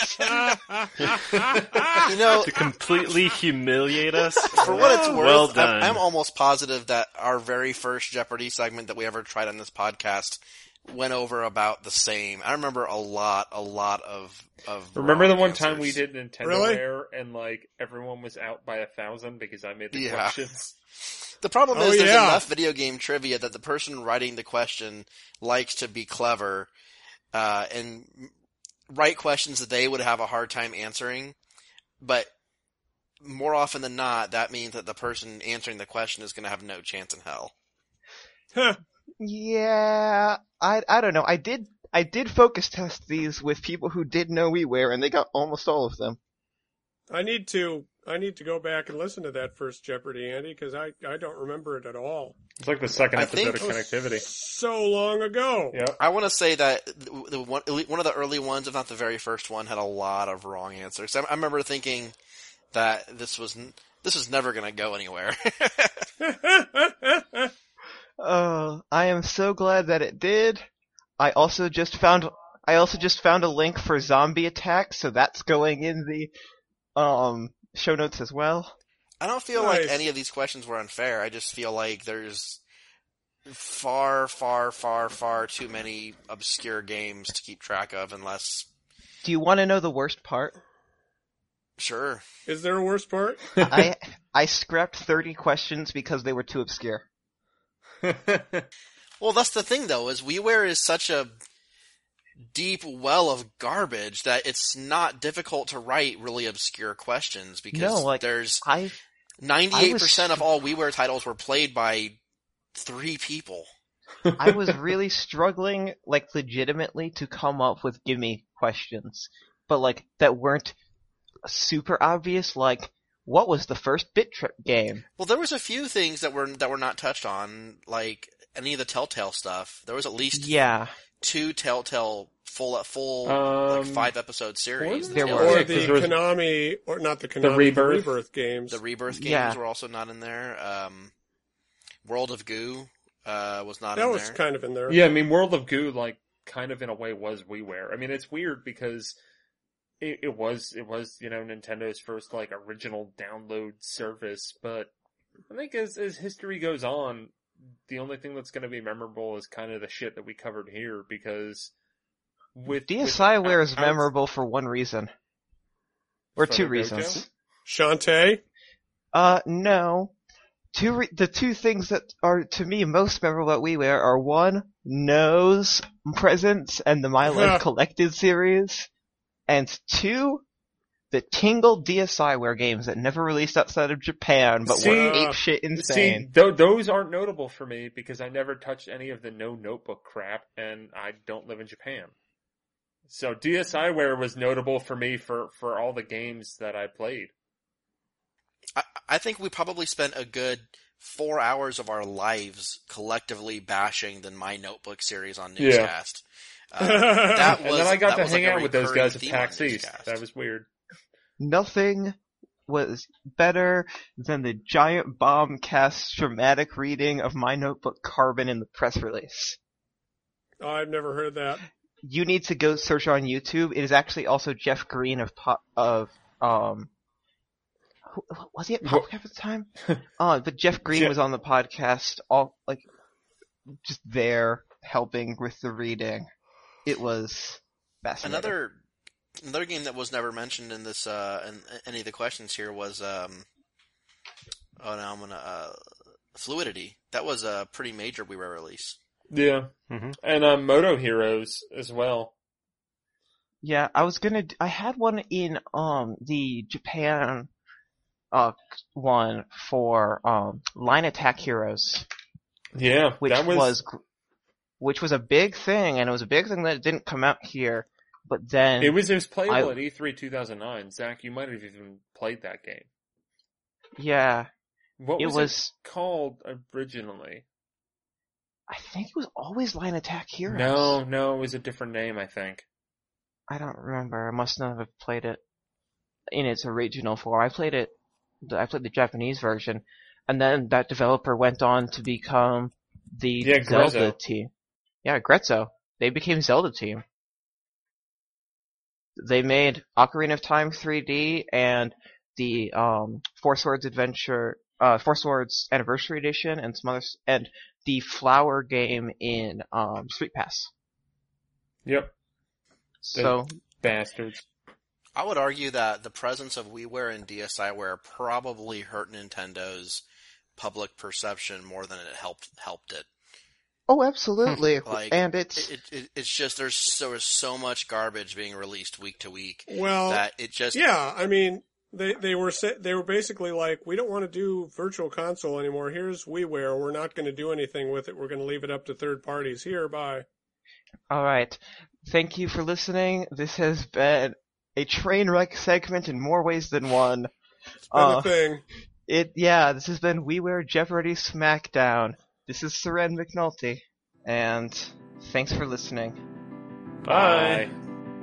You know, To completely humiliate us. for what it's worth, Well I'm, done. I'm almost positive that our very first Jeopardy segment that we ever tried on this podcast went over about the same. I remember a lot, a lot of of. Remember the wrong one time we answers. did Nintendo Really? Wear and like everyone was out by a thousand because I made the Yeah. questions? The problem Oh, is there's yeah. enough video game trivia that the person writing the question likes to be clever, uh, and write questions that they would have a hard time answering. But more often than not, that means that the person answering the question is going to have no chance in hell. Huh. Yeah, I I don't know. I did I did focus test these with people who did know WiiWare, and they got almost all of them. I need to. I need to go back and listen to that first Jeopardy, Andy, because I, I don't remember it at all. It's like the second I episode think- of Connectivity. So long ago. Yep. I want to say that the, the one, one of the early ones, if not the very first one, had a lot of wrong answers. I, I remember thinking that this was n- this was never going to go anywhere. Uh, I am so glad that it did. I also just found I also just found a link for Zombie Attack, so that's going in the um show notes as well. I don't feel Nice. like any of these questions were unfair. I just feel like there's far, far, far, far too many obscure games to keep track of unless, Do you want to know the worst part? sure. Is there a worse part? I I scrapped thirty questions because they were too obscure. Well, that's the thing though, is WiiWare is such a deep well of garbage that it's not difficult to write really obscure questions because No, like- there's I ninety-eight percent I of all WiiWare titles were played by three people. I was really struggling, like, legitimately to come up with gimme questions, but like that weren't super obvious. Like, what was the first Bit Trip game? Well, there was a few things that were that were not touched on, like any of the Telltale stuff. There was at least Yeah, two Telltale full full Um, like five episode series. was there The were. Tales- Or Yeah, the 'cause there was- Konami, or not the Konami, the Rebirth. Rebirth games. The Rebirth games Yeah. were also not in there. Um, World of Goo uh, was not that in was there. kind of in there. Yeah, I mean, World of Goo, like, kind of in a way was WiiWare. I mean, it's weird because it, it was, it was, you know, Nintendo's first, like, original download service, but I think as, as history goes on, the only thing that's going to be memorable is kind of the shit that we covered here, because with... DSiWare with, is out, memorable for one reason. Or two Dojo? reasons. Shantae? Uh, no. Two re- the two things that are, to me, most memorable at WiiWare are, one, No's presence and the My Life Collected series, and two, the Tingle DSiWare games that never released outside of Japan, but See, were apeshit insane. See, th- those aren't notable for me, because I never touched any of the No Notebook crap, and I don't live in Japan. So DSiWare was notable for me for, for all the games that I played. I, I think we probably spent a good four hours of our lives collectively bashing the My Notebook series on Newscast. Yeah. Uh, that was, and then I got that to hang like out with those guys at theme on PAX East. Newscast. That was weird. Nothing was better than the Giant Bomb Cast dramatic reading of My Notebook Carbon in the press release. Oh, I've never heard that. You need to go search on YouTube. It is actually also Jeff Green of po- of um. Who, was he at PopCap at the time? uh, but Jeff Green Jeff- was on the podcast, all like just there helping with the reading. It was fascinating. Another another game that was never mentioned in this uh in any of the questions here was um oh no I'm gonna uh Fluidity. That was a pretty major WiiWare release. Yeah. Mm-hmm. And um, Moto Heroes as well. Yeah, I was gonna. I had one in um the Japan uh one for um Line Attack Heroes. Yeah, which that was... was which was a big thing, and it was a big thing that it didn't come out here. But then it was it was playable I, at E three two thousand nine. Zach, you might have even played that game. Yeah, what was it, was, it called originally? I think it was always Line Attack Heroes. No, no, it was a different name, I think. I don't remember. I must not have played it in its original form. I played it. I played the Japanese version, and then that developer went on to become the yeah, Zelda Grezzo. team. Yeah, Grezzo. They became Zelda team. They made Ocarina of Time three D and the um, Four Swords Adventure, uh, Four Swords Anniversary Edition, and some others, and the Flower game in um, Street Pass. Yep. So bastards. I would argue that the presence of WiiWare and DSiWare probably hurt Nintendo's public perception more than it helped helped it. Oh, absolutely. Like, and it's it, it, it's just there's so there's so much garbage being released week to week. Well, that it just yeah. I mean, they they were they were basically like, we don't want to do Virtual Console anymore. Here's WiiWare. We're not going to do anything with it. We're going to leave it up to third parties. Here, bye. All right. Thank you for listening. This has been a train wreck segment in more ways than one. It's been uh, a thing. It yeah. This has been WiiWare Jeopardy Smackdown. This is Seren McNulty, and thanks for listening. Bye. Bye.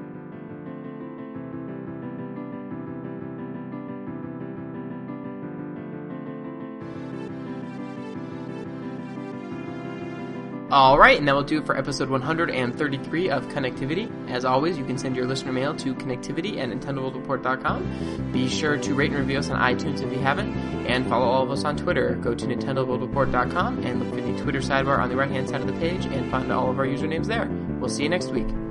Alright, and that will do it for episode one hundred thirty-three of Connectivity. As always, you can send your listener mail to connectivity at nintendo world report dot com. Be sure to rate and review us on iTunes if you haven't, and follow all of us on Twitter. Go to nintendo world report dot com and look for the Twitter sidebar on the right-hand side of the page and find all of our usernames there. We'll see you next week.